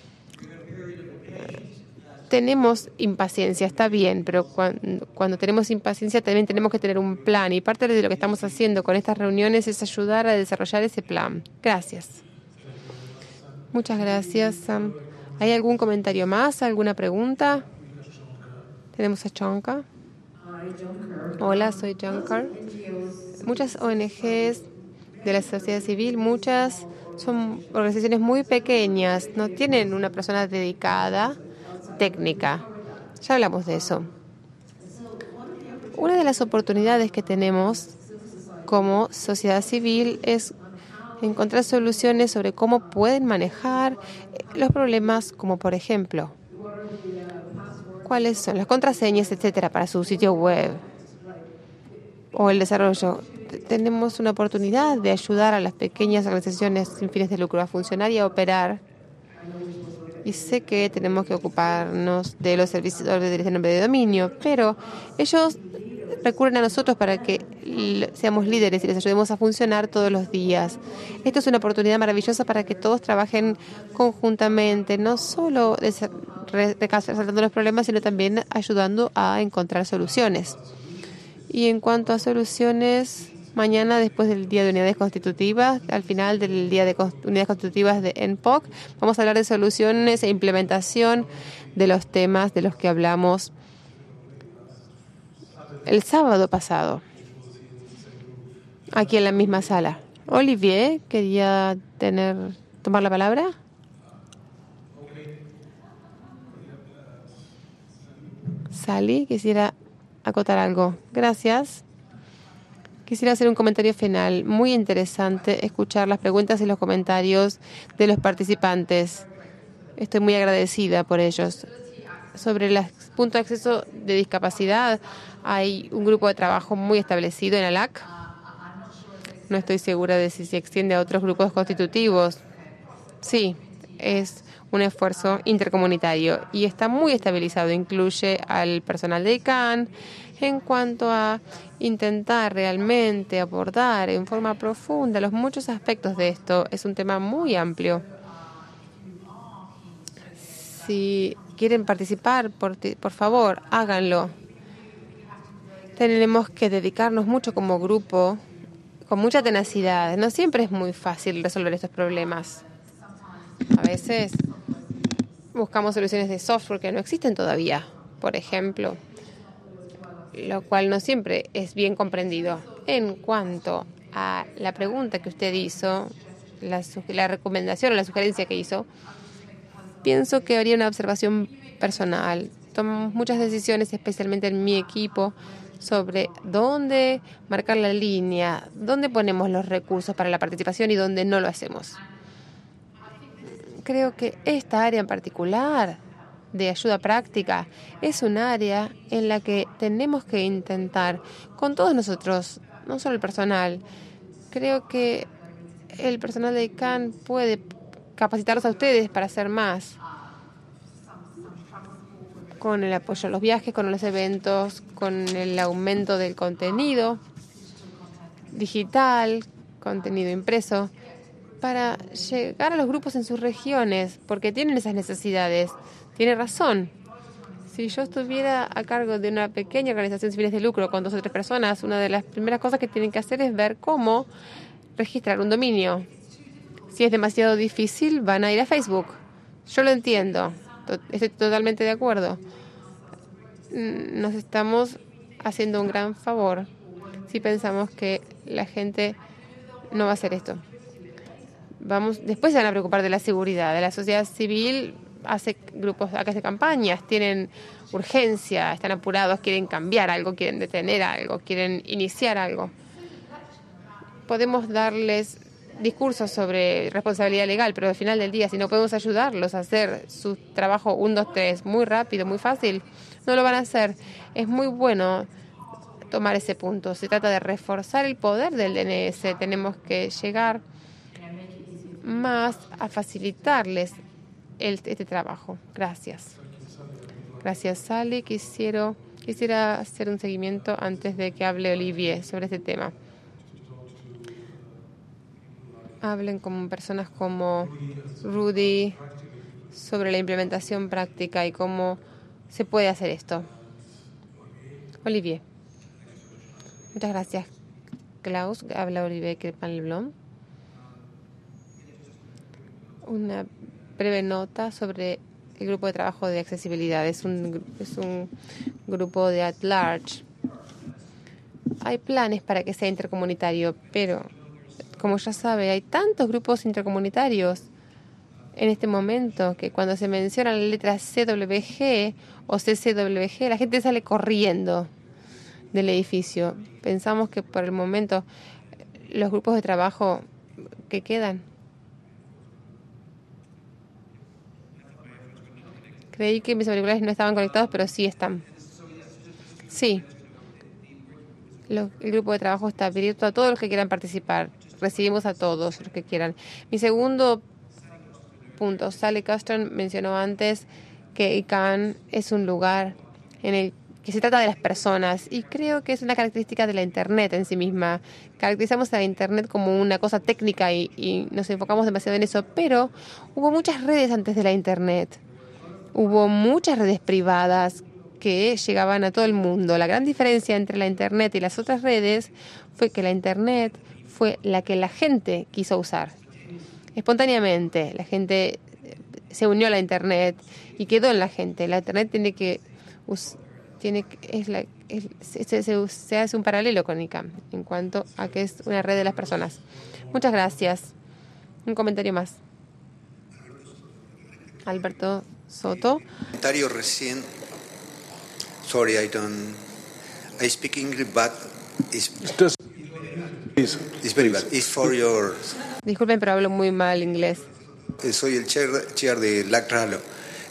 Tenemos impaciencia, está bien, pero cuando tenemos impaciencia también tenemos que tener un plan, y parte de lo que estamos haciendo con estas reuniones es ayudar a desarrollar ese plan. Gracias. Muchas gracias, Sam. ¿Hay algún comentario más? ¿Alguna pregunta? Tenemos a Chonka. Hola, soy Junkar. Muchas ONGs de la sociedad civil, muchas son organizaciones muy pequeñas, no tienen una persona dedicada técnica. Ya hablamos de eso. Una de las oportunidades que tenemos como sociedad civil es encontrar soluciones sobre cómo pueden manejar los problemas, como por ejemplo, cuáles son las contraseñas, etcétera, para su sitio web o el desarrollo. Tenemos una oportunidad de ayudar a las pequeñas organizaciones sin fines de lucro a funcionar y a operar. Y sé que tenemos que ocuparnos de los servicios de dirección de dominio, pero ellos recurren a nosotros para que seamos líderes y les ayudemos a funcionar todos los días. Esto es una oportunidad maravillosa para que todos trabajen conjuntamente, no solo resolviendo los problemas, sino también ayudando a encontrar soluciones. Y en cuanto a soluciones, mañana, después del Día de Unidades Constitutivas, al final del Día de Unidades Constitutivas de NPOC, vamos a hablar de soluciones e implementación de los temas de los que hablamos el sábado pasado, aquí en la misma sala. Olivier quería tomar la palabra? Sally, quisiera acotar algo. Gracias. Quisiera hacer un comentario final. Muy interesante escuchar las preguntas y los comentarios de los participantes. Estoy muy agradecida por ellos. Sobre el punto de acceso de discapacidad, hay un grupo de trabajo muy establecido en ALAC. No estoy segura de si se extiende a otros grupos constitutivos. Sí, es un esfuerzo intercomunitario y está muy estabilizado. Incluye al personal de ICANN en cuanto a intentar realmente abordar en forma profunda los muchos aspectos de esto. Es un tema muy amplio. Si quieren participar, por favor, háganlo. Tenemos que dedicarnos mucho como grupo, con mucha tenacidad. No siempre es muy fácil resolver estos problemas. A veces buscamos soluciones de software que no existen todavía, por ejemplo, lo cual no siempre es bien comprendido. En cuanto a la pregunta que usted hizo, la recomendación o la sugerencia que hizo, pienso que haría una observación personal. Tomamos muchas decisiones, especialmente en mi equipo, sobre dónde marcar la línea, dónde ponemos los recursos para la participación y dónde no lo hacemos. Creo que esta área en particular de ayuda práctica es un área en la que tenemos que intentar, con todos nosotros, no solo el personal. Creo que el personal de ICANN puede capacitarlos a ustedes para hacer más, con el apoyo a los viajes, con los eventos, con el aumento del contenido digital, contenido impreso, para llegar a los grupos en sus regiones, porque tienen esas necesidades. Tiene razón. Si yo estuviera a cargo de una pequeña organización sin fines de lucro con 2 o 3 personas, una de las primeras cosas que tienen que hacer es ver cómo registrar un dominio. Si es demasiado difícil, van a ir a Facebook. Yo lo entiendo. Estoy totalmente de acuerdo. Nos estamos haciendo un gran favor si pensamos que la gente no va a hacer esto. Después se van a preocupar de la seguridad. De la sociedad civil hace grupos, acá hace campañas, tienen urgencia, están apurados, quieren cambiar algo, quieren detener algo, quieren iniciar algo. Podemos darles discursos sobre responsabilidad legal, pero al final del día, si no podemos ayudarlos a hacer su trabajo 1, 2, 3 muy rápido, muy fácil, no lo van a hacer. Es muy bueno tomar ese punto. Se trata de reforzar el poder del DNS. Tenemos que llegar más a facilitarles este trabajo. Gracias. Gracias, Sally. Quisiera hacer un seguimiento antes de que hable Olivier sobre este tema. Hablen con personas como Rudy sobre la implementación práctica y cómo se puede hacer esto. Olivier. Muchas gracias, Klaus. Habla Olivier Krepin-Leblond. Una breve nota sobre el grupo de trabajo de accesibilidad. Es un grupo de at large. Hay planes para que sea intercomunitario, pero como ya sabe, hay tantos grupos intercomunitarios en este momento que cuando se menciona la letra CWG o CCWG, la gente sale corriendo del edificio. Pensamos que por el momento los grupos de trabajo que quedan. Creí que mis auriculares no estaban conectados, pero sí están. Sí. El grupo de trabajo está abierto a todos los que quieran participar. Recibimos a todos los que quieran. Mi segundo punto, Sally Castron mencionó antes que ICANN es un lugar en el que se trata de las personas y creo que es una característica de la Internet en sí misma. Caracterizamos a la Internet como una cosa técnica y nos enfocamos demasiado en eso, pero hubo muchas redes antes de la Internet. Hubo muchas redes privadas que llegaban a todo el mundo. La gran diferencia entre la Internet y las otras redes fue que la Internet fue la que la gente quiso usar. Espontáneamente, la gente se unió a la Internet y quedó en la gente. La Internet se hace un paralelo con ICANN en cuanto a que es una red de las personas. Muchas gracias. Un comentario más. Alberto Soto. Comentario recién. Sorry, I speak English, but it's very bad. It's for your. Disculpen, pero hablo muy mal inglés. Soy el chair de LAC Rallo.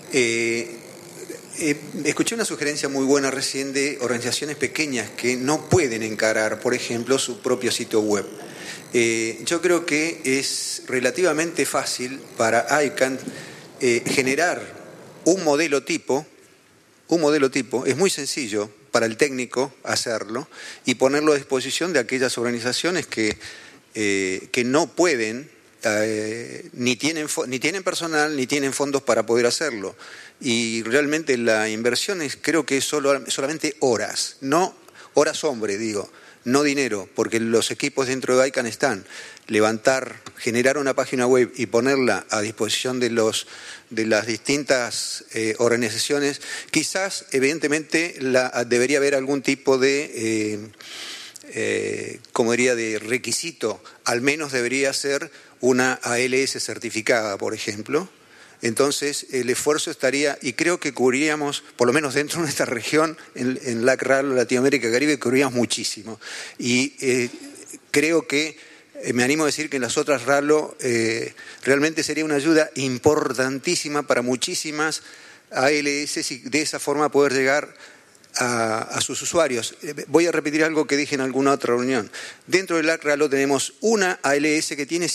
Escuché una sugerencia muy buena recién de organizaciones pequeñas que no pueden encarar, por ejemplo, su propio sitio web. Yo creo que es relativamente fácil para ICANN generar un modelo tipo. Es muy sencillo para el técnico hacerlo y ponerlo a disposición de aquellas organizaciones que no pueden, ni tienen personal, ni tienen fondos para poder hacerlo. Y realmente la inversión creo que es solamente horas, no horas hombre, digo, no dinero, porque los equipos dentro de ICANN están. Generar una página web y ponerla a disposición de las distintas organizaciones, quizás, evidentemente, debería haber algún tipo de, de requisito, al menos debería ser una ALS certificada, por ejemplo. Entonces, el esfuerzo estaría, y creo que cubriríamos, por lo menos dentro de nuestra región, en LAC Rallo, Latinoamérica, Caribe, cubriríamos muchísimo. Y creo que me animo a decir que en las otras Rallo realmente sería una ayuda importantísima para muchísimas ALS y de esa forma poder llegar a sus usuarios. Voy a repetir algo que dije en alguna otra reunión. Dentro del LAC Rallo tenemos una ALS que tiene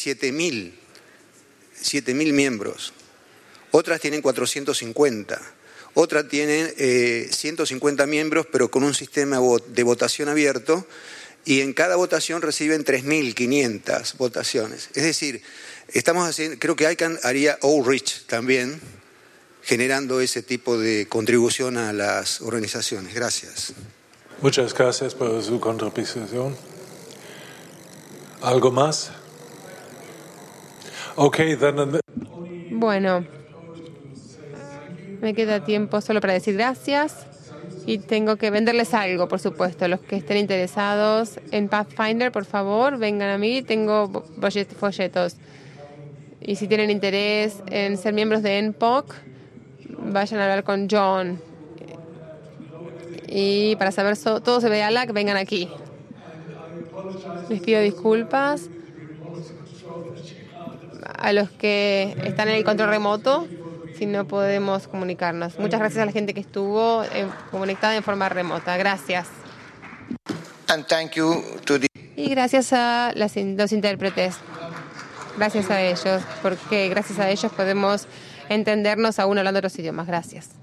7.000 miembros. Otras tienen 450. Otras tienen 150 miembros, pero con un sistema de votación abierto. Y en cada votación reciben 3.500 votaciones. Es decir, creo que ICANN haría outreach también, generando ese tipo de contribución a las organizaciones. Gracias. Muchas gracias por su contribución. ¿Algo más? Bueno, me queda tiempo solo para decir gracias. Y tengo que venderles algo, por supuesto. Los que estén interesados en Pathfinder, por favor, vengan a mí. Tengo folletos. Y si tienen interés en ser miembros de NPOC, vayan a hablar con John. Y para saber todo sobre ALAC, vengan aquí. Les pido disculpas a los que están en el control remoto si no podemos comunicarnos. Muchas gracias a la gente que estuvo conectada en forma remota. Gracias. Y gracias a los intérpretes. Gracias a ellos, porque gracias a ellos podemos entendernos aún hablando otros idiomas. Gracias.